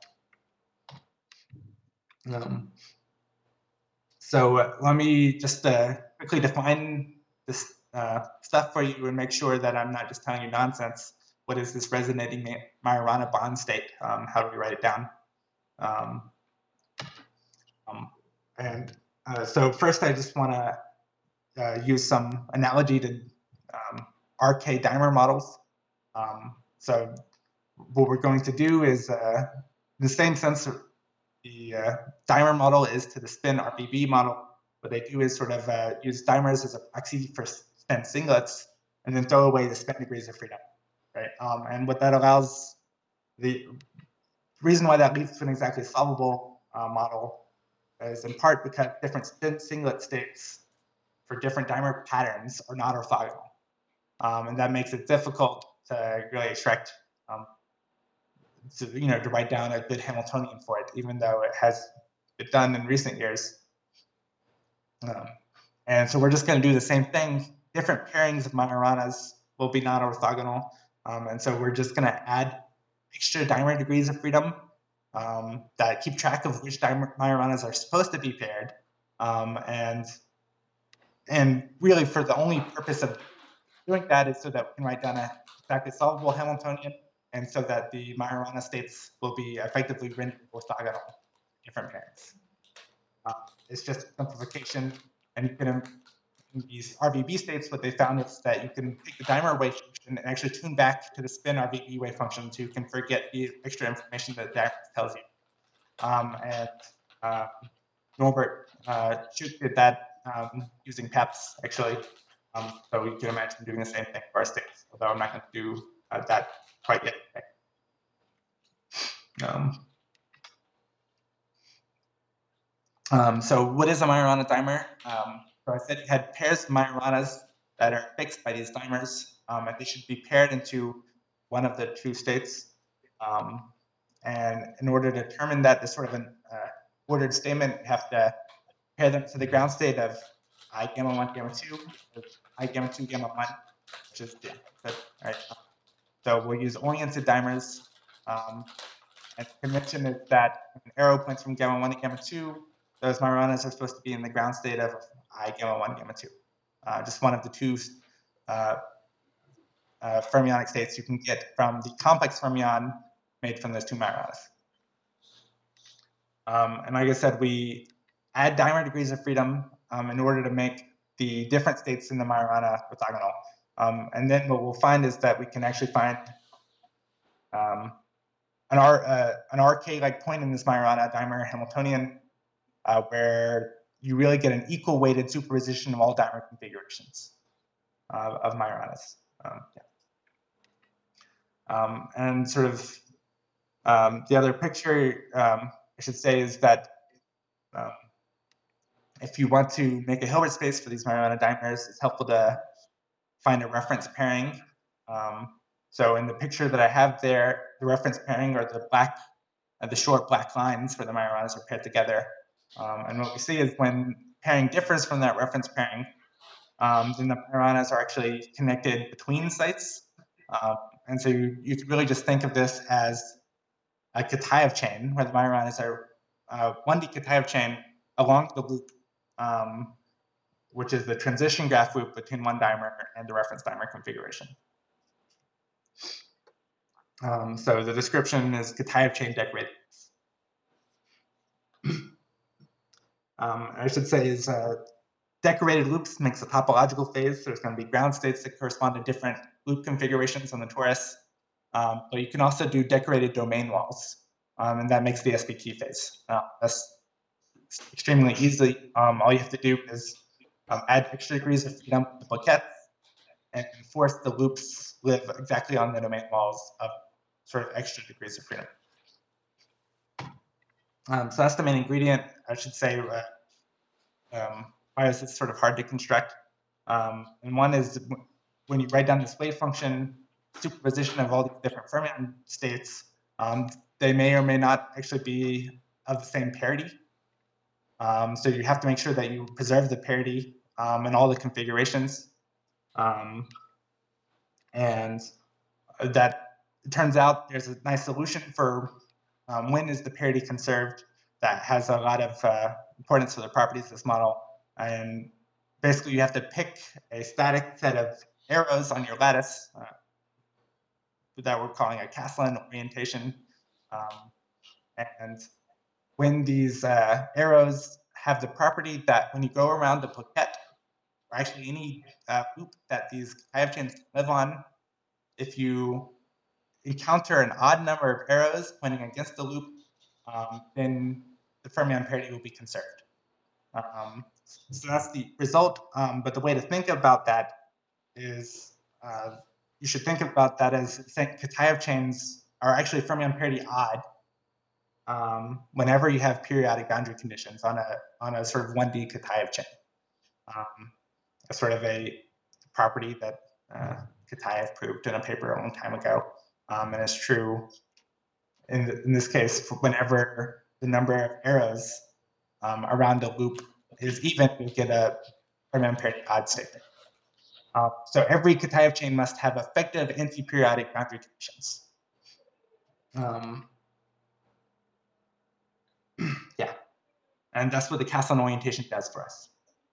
[SPEAKER 1] Um, so uh, let me just uh, quickly define this uh, stuff for you and make sure that I'm not just telling you nonsense. What is this resonating Majorana bond state? Um, how do we write it down? Um, um, and uh, so first, I just want to uh, use some analogy to um, R K dimer models. Um, so what we're going to do is, uh, in the same sense, the uh, dimer model is to the spin R B B model. What they do is sort of uh, use dimers as a proxy for spin singlets, and then throw away the spin degrees of freedom, right? Um, and what that allows, the reason why that leads to an exactly solvable uh, model is in part because different spin singlet states for different dimer patterns are not orthogonal. Um, and that makes it difficult to really extract, um, to, you know, to write down a good Hamiltonian for it, even though it has been done in recent years. Um, and so we're just going to do the same thing. Different pairings of Majoranas will be not orthogonal. Um, and so we're just going to add extra dimer degrees of freedom um, that keep track of which dimer Majoranas are supposed to be paired. Um, and, and really for the only purpose of doing that is so that we can write down a exactly solvable Hamiltonian, and so that the Majorana states will be effectively rendered orthogonal different pairs. Uh, it's just a simplification, and you can, in these R B B states, what they found is that you can take the dimer wave function and actually tune back to the spin R B B wave function so you can forget the extra information that that tells you. Um, and uh, Norbert uh, Schuch did that um, using P E P S, actually. Um, so you can imagine doing the same thing for our states, although I'm not going to do uh, that quite yet. Okay. Um, um, so what is a Majorana dimer? Um, so I said you had pairs of Majoranas that are fixed by these dimers, um, and they should be paired into one of the two states. Um, and in order to determine that, this sort of an uh, ordered statement, you have to pair them to the ground state of I gamma one, gamma two, I gamma two, gamma one, which is yeah, good, right? So we'll use oriented dimers. Um, and the convention is that an arrow points from gamma one to gamma two, those Majoranas are supposed to be in the ground state of I gamma one, gamma two. Uh, just one of the two uh, uh, fermionic states you can get from the complex fermion made from those two Majoranas. Um, and like I said, we add dimer degrees of freedom um, in order to make the different states in the Majorana orthogonal. Um, and then what we'll find is that we can actually find um, an, R, uh, an R K-like point in this Majorana dimer Hamiltonian uh, where you really get an equal weighted superposition of all dimer configurations uh, of Majoranas. Um, yeah. Um, and sort of um, the other picture, um, I should say, is that um, if you want to make a Hilbert space for these Majorana dimers, it's helpful to find a reference pairing. Um, so in the picture that I have there, the reference pairing are the black, uh, the short black lines where the Majoranas are paired together. Um, and what we see is when pairing differs from that reference pairing, um, then the Majoranas are actually connected between sites. Um, and so you, you could really just think of this as a Kitaev chain, where the Majoranas are uh, one D Kitaev chain along the loop, um, which is the transition graph loop between one dimer and the reference dimer configuration. Um, so the description is Kitaev chain decorated. um, I should say is uh, decorated loops makes a topological phase. So there's going to be ground states that correspond to different loop configurations on the torus. Um, but you can also do decorated domain walls, um, and that makes the S B T phase. Uh, that's extremely easy. Um, all you have to do is um, add extra degrees of freedom to plaquettes and force the loops live exactly on the domain walls of sort of extra degrees of freedom. Um, so that's the main ingredient, I should say. Uh, um, why is this sort of hard to construct? Um, and one is when you write down this wave function, superposition of all these different fermion states, um, they may or may not actually be of the same parity. Um, so you have to make sure that you preserve the parity um, in all the configurations. Um, and that it turns out there's a nice solution for um, when is the parity conserved that has a lot of uh, importance for the properties of this model. And basically you have to pick a static set of arrows on your lattice uh, that we're calling a Castellan orientation. Um, and when these uh, arrows have the property that when you go around the plaquette, or actually any uh, loop that these Kitaev chains live on, if you encounter an odd number of arrows pointing against the loop, um, then the fermion parity will be conserved. Um, so that's the result, um, but the way to think about that is uh, you should think about that as saying Kitaev chains are actually fermion parity odd um, whenever you have periodic boundary conditions on a on a sort of one D Kitaev chain. Um, a sort of a property that uh, Kitaev proved in a paper a long time ago, um, and it's true in, the, in this case whenever the number of arrows um, around a loop is even, you get a fermion parity odd statement. Uh, so every Kitaev chain must have effective anti-periodic boundary conditions. Um, yeah, and that's what the Castellan orientation does for us.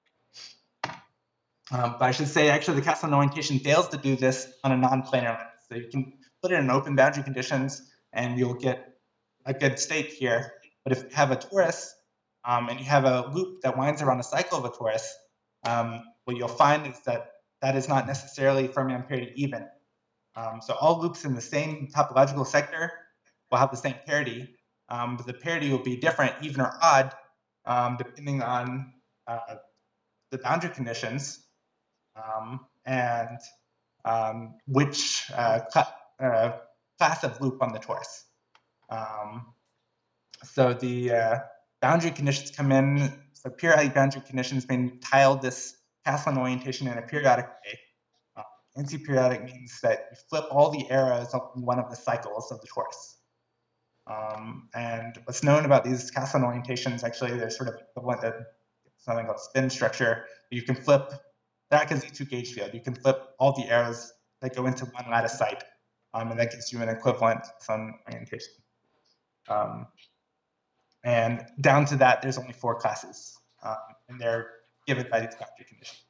[SPEAKER 1] Um, but I should say, actually, the Castellan orientation fails to do this on a non-planar length. So you can put it in open boundary conditions, and you'll get a good state here. But if you have a torus, um, and you have a loop that winds around a cycle of a torus, um, what you'll find is that that is not necessarily fermion parity even. Um, so all loops in the same topological sector will have the same parity, um, but the parity will be different, even or odd, um, depending on uh, the boundary conditions um, and um, which uh, cl uh, class of loop on the torus. Um, so the uh, boundary conditions come in, so periodic boundary conditions may tile this Castellan orientation in a periodic way. Uh, Anti-periodic means that you flip all the arrows up in one of the cycles of the torus. Um, and what's known about these Castellan orientations, actually, they're sort of equivalent to something called spin structure. You can flip, that is a Z two gauge field. You can flip all the arrows that go into one lattice site, um, and that gives you an equivalent Castellan orientation. Um, and down to that, there's only four classes, um, and they're given by these boundary conditions.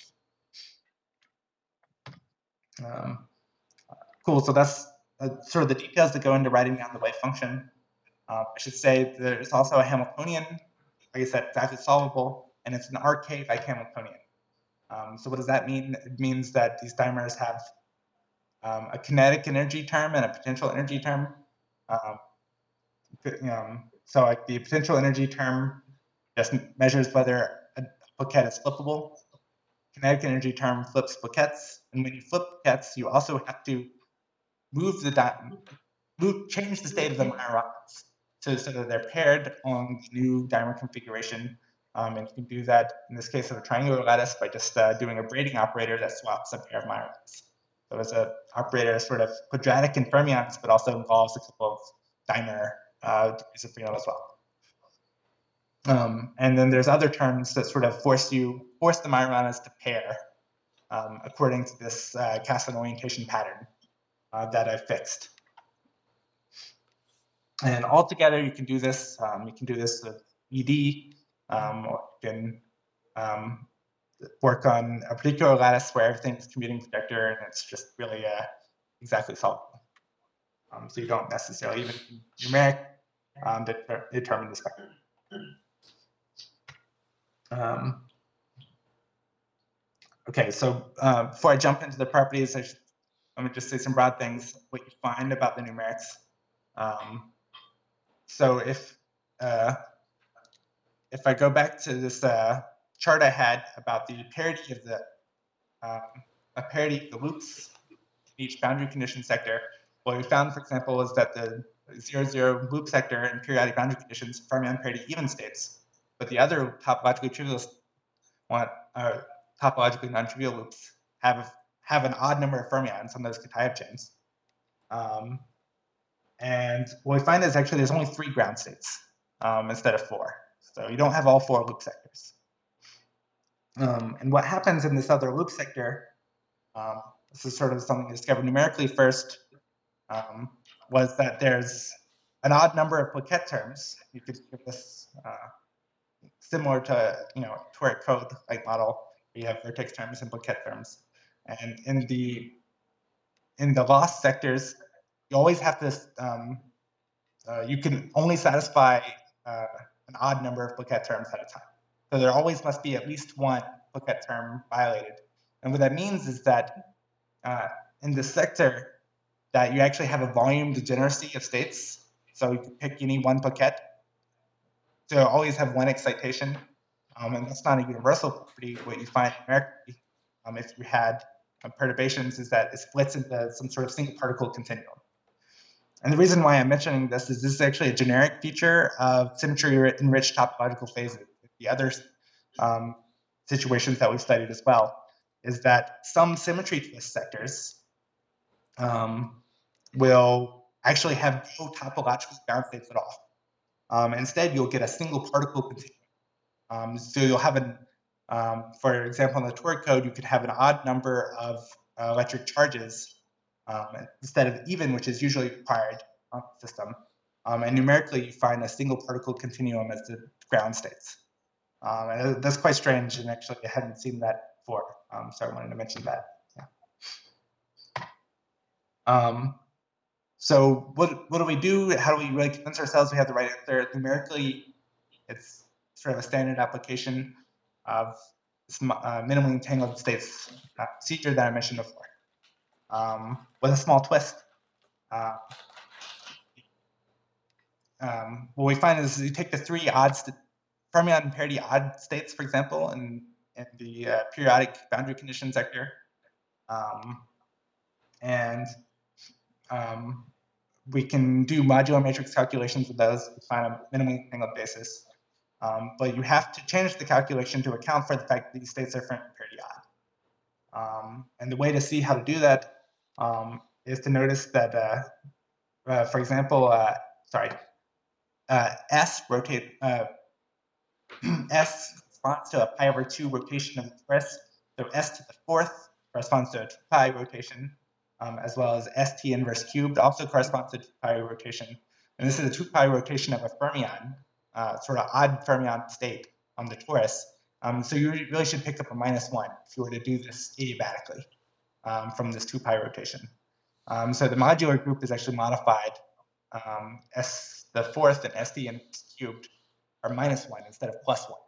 [SPEAKER 1] Um, cool, so that's uh, sort of the details that go into writing down the wave function. Um, I should say there's also a Hamiltonian, like I said, exactly solvable, and it's an R-K-like Hamiltonian. Um, so what does that mean? It means that these dimers have um, a kinetic energy term and a potential energy term. Um, um, so like the potential energy term just measures whether a plaquette is flippable. Kinetic energy term flips plaquettes, and when you flip plaquettes, you also have to move the move, change the state of the Majorana's so, so that they're paired on the new dimer configuration. Um, and you can do that in this case of a triangular lattice by just uh, doing a braiding operator that swaps a pair of Majorana's. So it's an operator sort of quadratic in fermions, but also involves a couple of dimer uh, degrees of freedom as well. Um, and then there's other terms that sort of force you force the Majorana's to pair um, according to this uh, Caslin orientation pattern uh, that I've fixed. And altogether, you can do this. Um, you can do this with E D, um, or you can um, work on a particular lattice where everything is commuting projector, and it's just really uh, exactly solvable. Um, so you don't necessarily even numeric um, to determine the spectrum. Um, okay, so uh, before I jump into the properties, I should, let me just say some broad things, what you find about the numerics. Um, so if uh, if I go back to this uh, chart I had about the parity of the um, a parity of the loops in each boundary condition sector, what we found, for example, is that the zero zero loop sector in periodic boundary conditions fermion parity even states, but the other topologically trivial want uh, topologically non-trivial loops have have an odd number of fermions on those Kitaev chains. Um, and what we find is actually there's only three ground states um, instead of four. So you don't have all four loop sectors. Um, and what happens in this other loop sector, um, this is sort of something discovered numerically first, um, was that there's an odd number of Plaquette terms. You could give this uh, similar to, you know, toric code like model, where you have vertex terms and Plaquette terms. And in the in the lost sectors, you always have this, um, uh, you can only satisfy uh, an odd number of Plaquette terms at a time. So there always must be at least one Plaquette term violated. And what that means is that uh, in this sector, that you actually have a volume degeneracy of states. So you can pick any one Plaquette. So you always have one excitation. Um, and that's not a universal property. What you find numerically, um, if you had uh, perturbations, is that it splits into some sort of single particle continuum. And the reason why I'm mentioning this is this is actually a generic feature of symmetry-enriched topological phases. The other um, situations that we've studied as well is that some symmetry twist sectors um, will actually have no topological bound states at all. Um, instead, you'll get a single particle continuum. Um, so you'll have an, um, for example, in the toric code, you could have an odd number of uh, electric charges um, instead of even, which is usually required on the system. Um, and numerically, you find a single particle continuum as the ground states. Um, and that's quite strange, and actually, I hadn't seen that before. Um, so I wanted to mention that. Yeah. Um, so what what do we do? How do we really convince ourselves we have the right answer? Numerically, it's sort of a standard application of this uh, minimally entangled states uh, procedure that I mentioned before, um, with a small twist. Uh, um, what we find is you take the three odd fermion parity odd states, for example, in, in the uh, periodic boundary condition sector, um, and um, we can do modular matrix calculations with those to find a minimally entangled basis. Um, but you have to change the calculation to account for the fact that these states are fermion parity odd. Um, and the way to see how to do that um, is to notice that, uh, uh, for example, uh, sorry, uh, S rotate uh, S corresponds to a pi over two rotation of the torus. So S to the fourth corresponds to a two pi rotation, um, as well as S T inverse cubed also corresponds to two pi rotation. And this is a two pi rotation of a fermion, uh, sort of odd fermion state on the torus. Um, so you really should pick up a minus one if you were to do this adiabatically um, from this two pi rotation. Um, so the modular group is actually modified. Um, S the fourth and S T inverse cubed are minus one instead of plus one.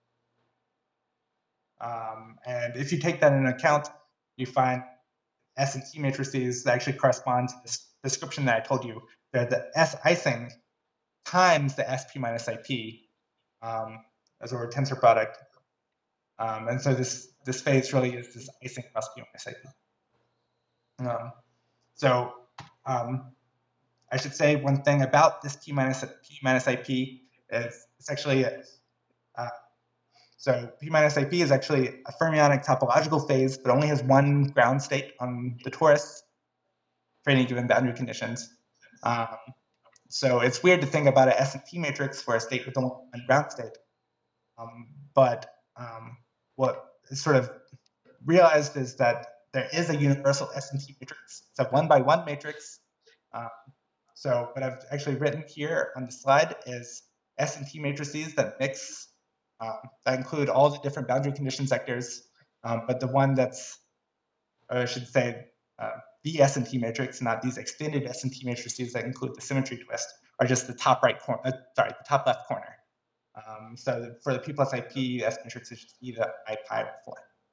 [SPEAKER 1] Um, and if you take that into account, you find S and T matrices that actually correspond to this description that I told you. They're the S Ising times the S P minus I P um, as our tensor product. Um, and so this, this phase really is this Ising plus P minus I P. Um, so Um, I should say one thing about this P minus P minus I P is it's actually a, uh, so P minus I P is actually a fermionic topological phase, but only has one ground state on the torus for any given boundary conditions. Um, so it's weird to think about an S and T matrix for a state with only one ground state. Um, but um, what is sort of realized is that there is a universal S and T matrix. It's a one-by-one matrix. Um, so what I've actually written here on the slide is S and T matrices that mix, um, that include all the different boundary condition sectors, um, but the one that's, or I should say, uh, the S and T matrix, not these extended S and T matrices that include the symmetry twist, are just the top right corner, uh, sorry, the top left corner. Um, so for the P plus I P, S matrix is just E to I pi four.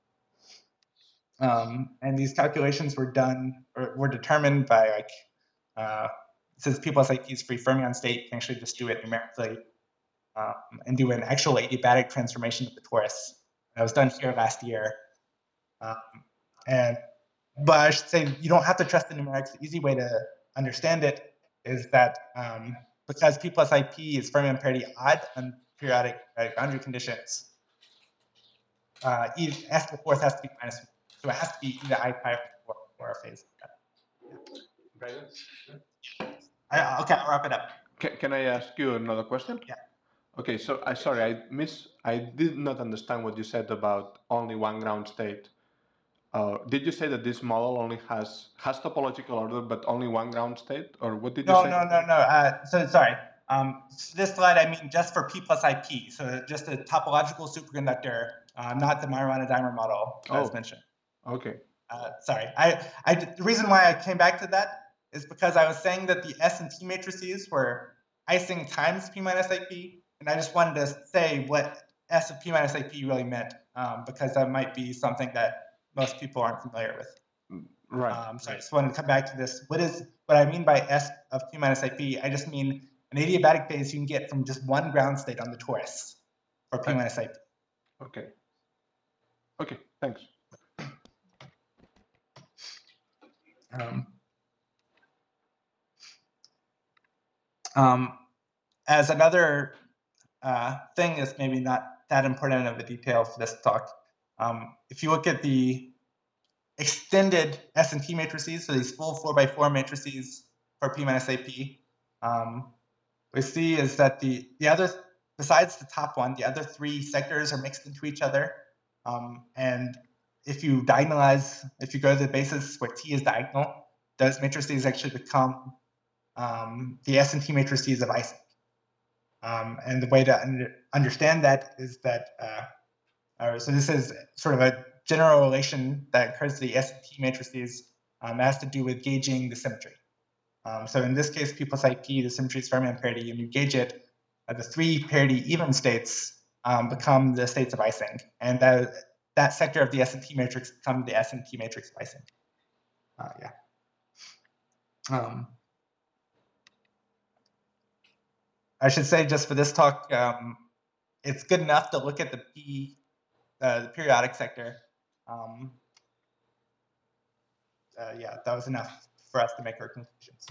[SPEAKER 1] Um, and these calculations were done, or were determined by like, uh, since P plus I P is free fermion state, you can actually just do it numerically um, and do an actual adiabatic transformation of the torus. That was done here last year. Um, and, but I should say you don't have to trust the numerics. The easy way to understand it is that um, because P plus I P is fermion parity odd on periodic uh, boundary conditions, uh, e, S to the fourth has to be minus one. So it has to be e to I pi four for a phase.
[SPEAKER 2] Right.
[SPEAKER 1] I, okay, I'll wrap it up.
[SPEAKER 2] Can, can I ask you another question?
[SPEAKER 1] Yeah.
[SPEAKER 2] Okay, so I sorry, I miss, I did not understand what you said about only one ground state. Uh, did you say that this model only has has topological order but only one ground state, or what did you
[SPEAKER 1] no,
[SPEAKER 2] say?
[SPEAKER 1] No, no, no, no. Uh, so sorry. Um, this slide, I mean just for P plus I P, so just a topological superconductor, uh, not the Majorana-Dimer model as
[SPEAKER 2] Oh,
[SPEAKER 1] mentioned.
[SPEAKER 2] Okay.
[SPEAKER 1] Uh, sorry, I, I, the reason why I came back to that is because I was saying that the S and T matrices were Ising times P minus I P, and I just wanted to say what S of P minus I P really meant, um, because that might be something that most people aren't familiar with.
[SPEAKER 2] Right.
[SPEAKER 1] Um, so I just wanted to come back to this. What is what I mean by S of P minus I P? I just mean an adiabatic phase you can get from just one ground state on the torus for P minus I P.
[SPEAKER 2] Okay. Okay, thanks.
[SPEAKER 1] Um, um, as another uh, thing is maybe not that important of a detail for this talk, um, if you look at the extended S and T matrices, so these full four by four matrices for P minus I P, um, we see is that the, the other, besides the top one, the other three sectors are mixed into each other. Um, and if you diagonalize, if you go to the basis where T is diagonal, those matrices actually become um, the S and T matrices of Ising. Um, and the way to under, understand that is that, uh, uh, so this is sort of a general relation that occurs to the S and T matrices um, has to do with gauging the symmetry. Um, so in this case, P plus I P, the symmetry is fermion parity, and you gauge it, uh, the three parity even states um, become the states of Ising. And that, that sector of the S and T matrix becomes the S and T matrix of Ising. Uh, yeah. Um, I should say just for this talk, um, it's good enough to look at the P, uh, the periodic sector. Um, uh, yeah, that was enough for us to make our conclusions.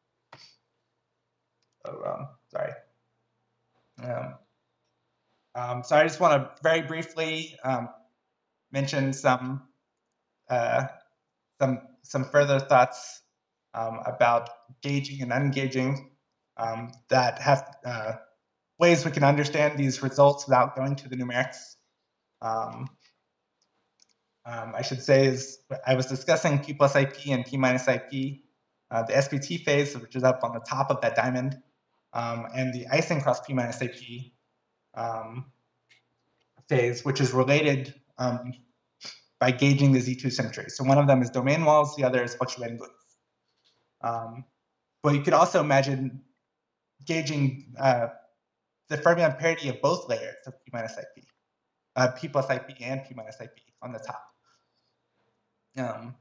[SPEAKER 1] Oh, um, sorry. Um, um, so I just want to very briefly um, mention some uh, some some further thoughts um, about gauging and ungauging um, that have uh, ways we can understand these results without going to the numerics. Um, um, I should say is I was discussing P plus I P and P minus I P, uh, the S P T phase, which is up on the top of that diamond, um, and the Ising cross P minus I P um, phase, which is related um, by gauging the Z two symmetry. So one of them is domain walls, the other is fluctuating groups. Um, but you could also imagine gauging uh, the fermion parity of both layers of P minus I P, uh, P plus I P and P minus I P on the top. Um,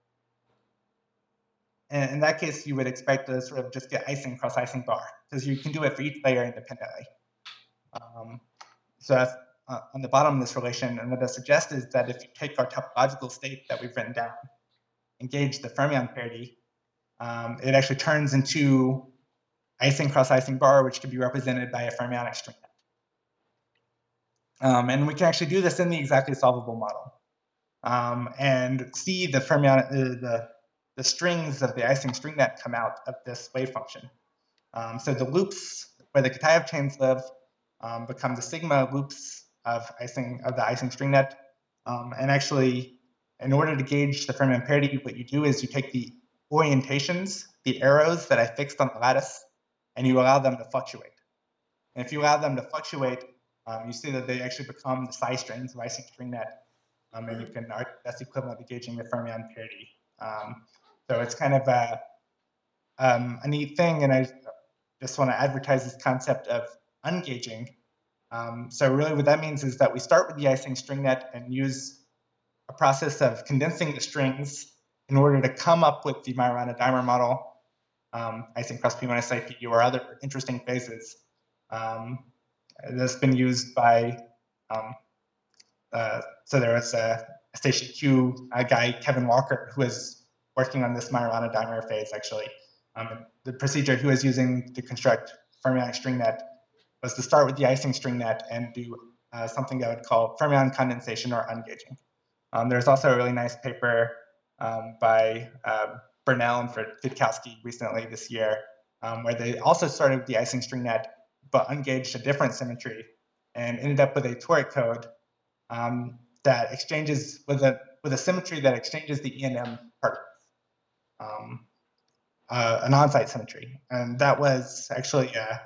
[SPEAKER 1] and in that case, you would expect to sort of just get Ising cross Ising bar, because you can do it for each layer independently. Um, so that's uh, on the bottom of this relation, and what I suggest is that if you take our topological state that we've written down, and gauge the fermion parity, um, it actually turns into Ising cross Ising bar, which can be represented by a fermionic string net. Um, and we can actually do this in the exactly solvable model, um, and see the fermionic uh, the the strings of the Ising string net come out of this wave function. Um, so the loops where the Kitaev chains live um, become the sigma loops of Ising of the Ising string net. Um, and actually, in order to gauge the fermion parity, what you do is you take the orientations, the arrows that I fixed on the lattice, and you allow them to fluctuate. And if you allow them to fluctuate, um, you see that they actually become the psi strings of Ising string net. Um, and you can that's equivalent to gauging the fermion parity. Um, so it's kind of a, um, a neat thing, and I just want to advertise this concept of ungauging. Um, so really what that means is that we start with the Ising string net and use a process of condensing the strings in order to come up with the Majorana-Dimer model, um, Ising cross P minus I P or other interesting phases. Um, that's been used by, um, uh, so there was a, a Station Q a guy, Kevin Walker, who was working on this Majorana-Dimer phase actually. Um, the procedure he was using to construct fermionic string net was to start with the Ising string net and do uh, something I would call fermion condensation or ungauging. Um, there's also a really nice paper um, by uh, Bernal and Fitkowski recently this year, um, where they also started with the Ising string net, but ungauged a different symmetry and ended up with a toric code um, that exchanges with a with a symmetry that exchanges the E and M particles. Um, Uh, an on-site symmetry, and that was actually a,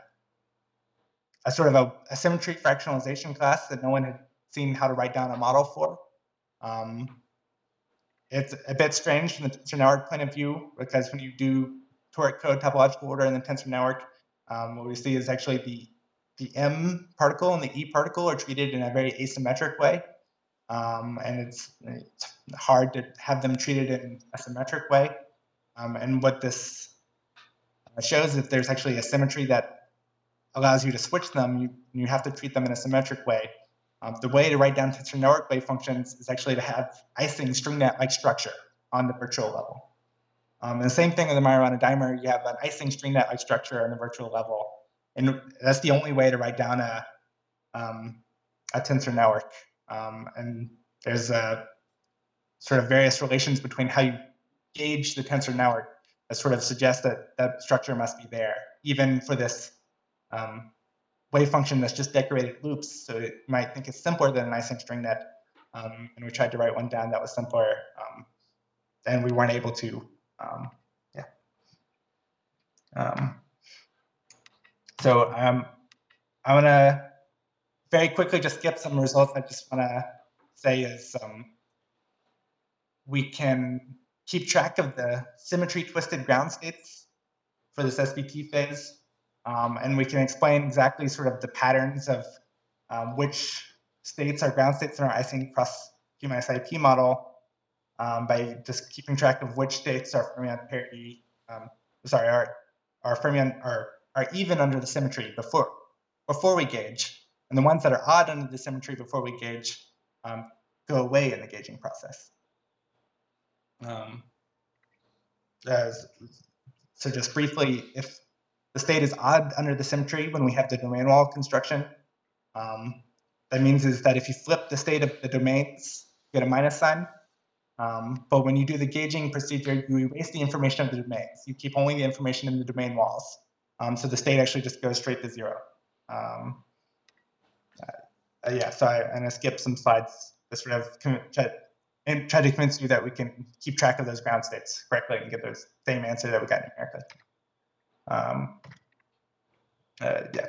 [SPEAKER 1] a sort of a, a symmetry fractionalization class that no one had seen how to write down a model for. Um, it's a bit strange from the tensor network point of view, because when you do toric code topological order in the tensor network, um, what we see is actually the, the M particle and the E particle are treated in a very asymmetric way. Um, and it's, it's hard to have them treated in a symmetric way. Um, and what this shows, if there's actually a symmetry that allows you to switch them, you, you have to treat them in a symmetric way. Um, the way to write down tensor network wave functions is actually to have Ising string net-like structure on the virtual level. Um, and the same thing with the Majorana-Dimer, you have an Ising string net-like structure on the virtual level. And that's the only way to write down a, um, a tensor network. Um, and there's a sort of various relations between how you gauge the tensor network that sort of suggests that that structure must be there, even for this um, wave function that's just decorated loops. So it might think it's simpler than an Ising string net. Um, and we tried to write one down that was simpler, um, and we weren't able to. Um, yeah. Um, so um, I want to very quickly just skip some results. I just want to say is um, we can keep track of the symmetry twisted ground states for this S V T phase. Um, and we can explain exactly sort of the patterns of um, which states are ground states in our Ising cross Q minus I P model um, by just keeping track of which states are fermion parity, um, sorry, are, are fermion are, are even under the symmetry before, before we gauge. And the ones that are odd under the symmetry before we gauge um, go away in the gauging process. Um, as, so just briefly, if the state is odd under the symmetry when we have the domain wall construction, um, that means is that if you flip the state of the domains, you get a minus sign. Um, but when you do the gauging procedure, you erase the information of the domains. You keep only the information in the domain walls. Um, so the state actually just goes straight to zero. Um, uh, yeah, so I, I'm going to skip some slides to sort of try, and try to convince you that we can keep track of those ground states correctly and get the same answer that we got numerically. Um, uh, yeah.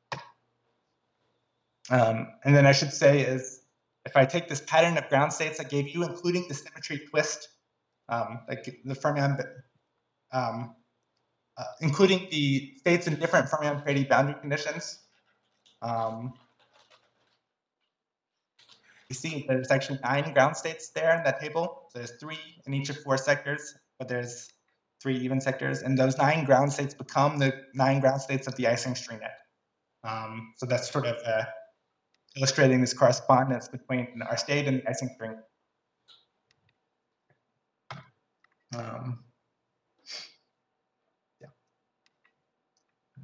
[SPEAKER 1] Um, and then I should say is, if I take this pattern of ground states I gave you, including the symmetry twist, um, like the fermion, um, uh, including the states in different fermion parity boundary conditions, um, you see there's actually nine ground states there in that table. So there's three in each of four sectors, but there's three even sectors, and those nine ground states become the nine ground states of the Ising string net. Um, so that's sort of uh, illustrating this correspondence between our state and the Ising string. Um,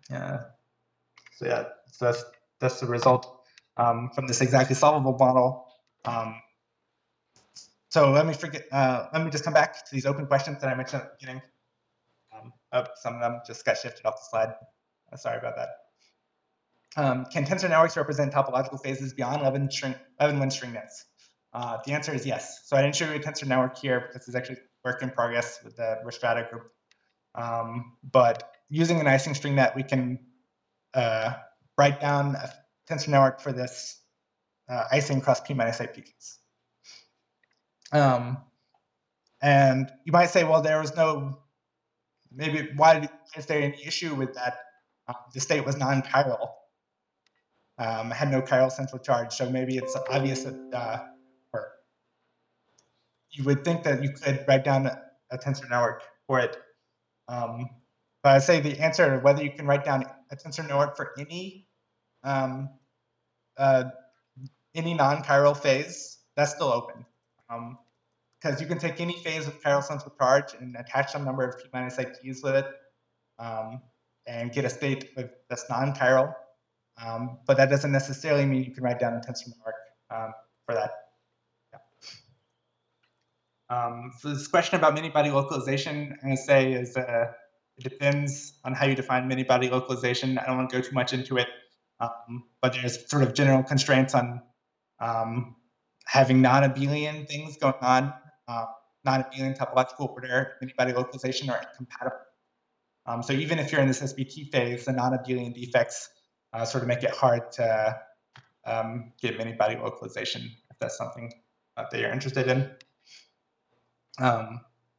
[SPEAKER 1] Uh, so yeah, so that's that's the result um, from this exactly solvable model. Um, so let me forget. Uh, let me just come back to these open questions that I mentioned at the beginning. Um, oh, some of them just got shifted off the slide. Uh, sorry about that. Um, can tensor networks represent topological phases beyond eleven string, eleven one string nets? Uh, the answer is yes. So I didn't show you a tensor network here because it's actually work in progress with the Rostrata group. Um, but using an Ising string net, we can uh, write down a tensor network for this uh, Ising cross P minus I P case. Um, and you might say, well, there was no, maybe why is there any issue with that? Um, the state was non-chiral. Um, had no chiral central charge, so maybe it's obvious that, uh, or you would think that you could write down a, a tensor network for it. Um, but I'd say the answer, whether you can write down a tensor network for any um, uh, any non-chiral phase, that's still open. Um, because you can take any phase with chiral central charge and attach some number of P minus I Ps with it, um, and get a state with, that's non-chiral. Um, but that doesn't necessarily mean you can write down a tensor network um, for that. Yeah. Um, so this question about many-body localization, I'm going to say is uh, it depends on how you define many-body localization. I don't want to go too much into it, um, but there's sort of general constraints on um, having non-abelian things going on. Uh, non-abelian topological order, many-body localization are incompatible. Um, so even if you're in this S B T phase, the non-abelian defects uh, sort of make it hard to um, get many-body localization, if that's something uh, that you're interested in. Um,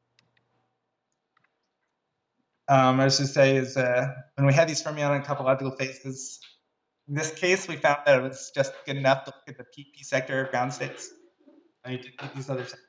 [SPEAKER 1] um, I was to say is uh, when we had these fermionic topological phases, in this case, we found that it was just good enough to look at the P P sector ground states. And you did these other sectors.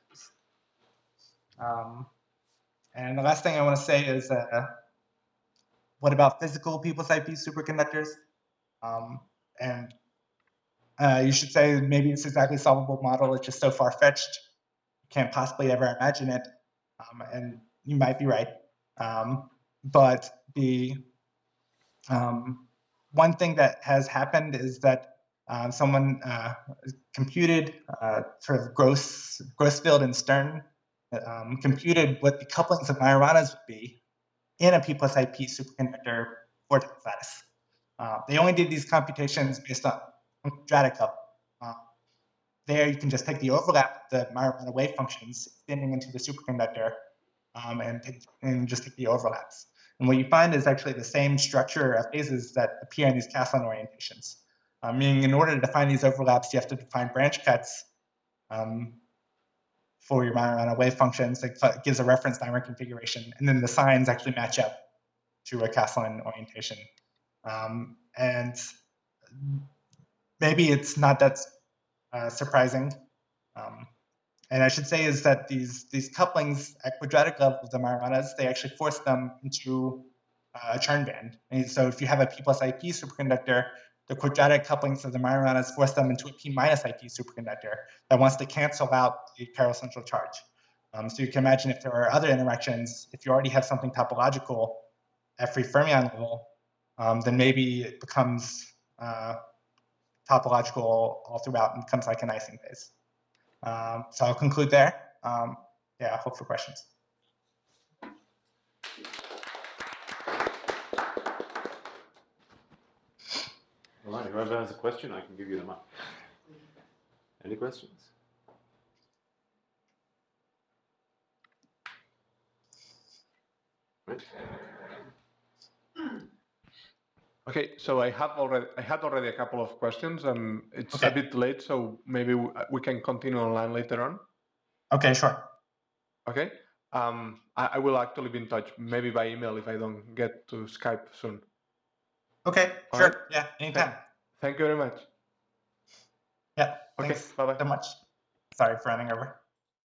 [SPEAKER 1] Um, and the last thing I want to say is, uh, what about physical people's I P superconductors? Um, and uh, you should say maybe it's exactly solvable model. It's just so far-fetched, you can't possibly ever imagine it. Um, and you might be right. Um, but the um, one thing that has happened is that uh, someone uh, computed uh, sort of Gross, Grossfield and Stern um, computed what the couplings of Majoranas would be in a P plus I P superconductor vortex lattice. Uh, they only did these computations based on quadratic couple. Uh, there you can just take the overlap of the Majorana wave functions extending into the superconductor um, and, take, and just take the overlaps. And what you find is actually the same structure of phases that appear in these Caslin orientations. Uh, meaning in order to define these overlaps, you have to define branch cuts um, for your Majorana wave functions. It gives a reference dimer configuration, and then the signs actually match up to a Caslin orientation. Um, and maybe it's not that uh, surprising. Um, and I should say is that these these couplings at quadratic levels of Majoranas, they actually force them into uh, a Chern band. And so if you have a P plus I P superconductor, the quadratic couplings of the Majoranas force them into a P minus I P superconductor that wants to cancel out the chiral central charge. Um, so you can imagine if there are other interactions, if you already have something topological at free fermion level, um, then maybe it becomes uh, topological all throughout and becomes like an Ising phase. Um, so I'll conclude there. Um, yeah, I hope for questions.
[SPEAKER 3] All right, whoever has a question, I can give you them up. Any questions? Right.
[SPEAKER 2] Okay, so I have already I had already a couple of questions, and it's
[SPEAKER 1] okay.
[SPEAKER 2] a bit late, so maybe we can continue online later on.
[SPEAKER 1] Okay, sure.
[SPEAKER 2] Okay, um, I, I will actually be in touch, maybe by email if I don't get to Skype soon.
[SPEAKER 1] Okay,
[SPEAKER 2] All
[SPEAKER 1] sure.
[SPEAKER 2] right?
[SPEAKER 1] Yeah, anytime.
[SPEAKER 2] Thank, thank you very much.
[SPEAKER 1] Yeah,
[SPEAKER 2] Okay,
[SPEAKER 1] thanks
[SPEAKER 2] bye bye.
[SPEAKER 1] so much. Sorry for running over.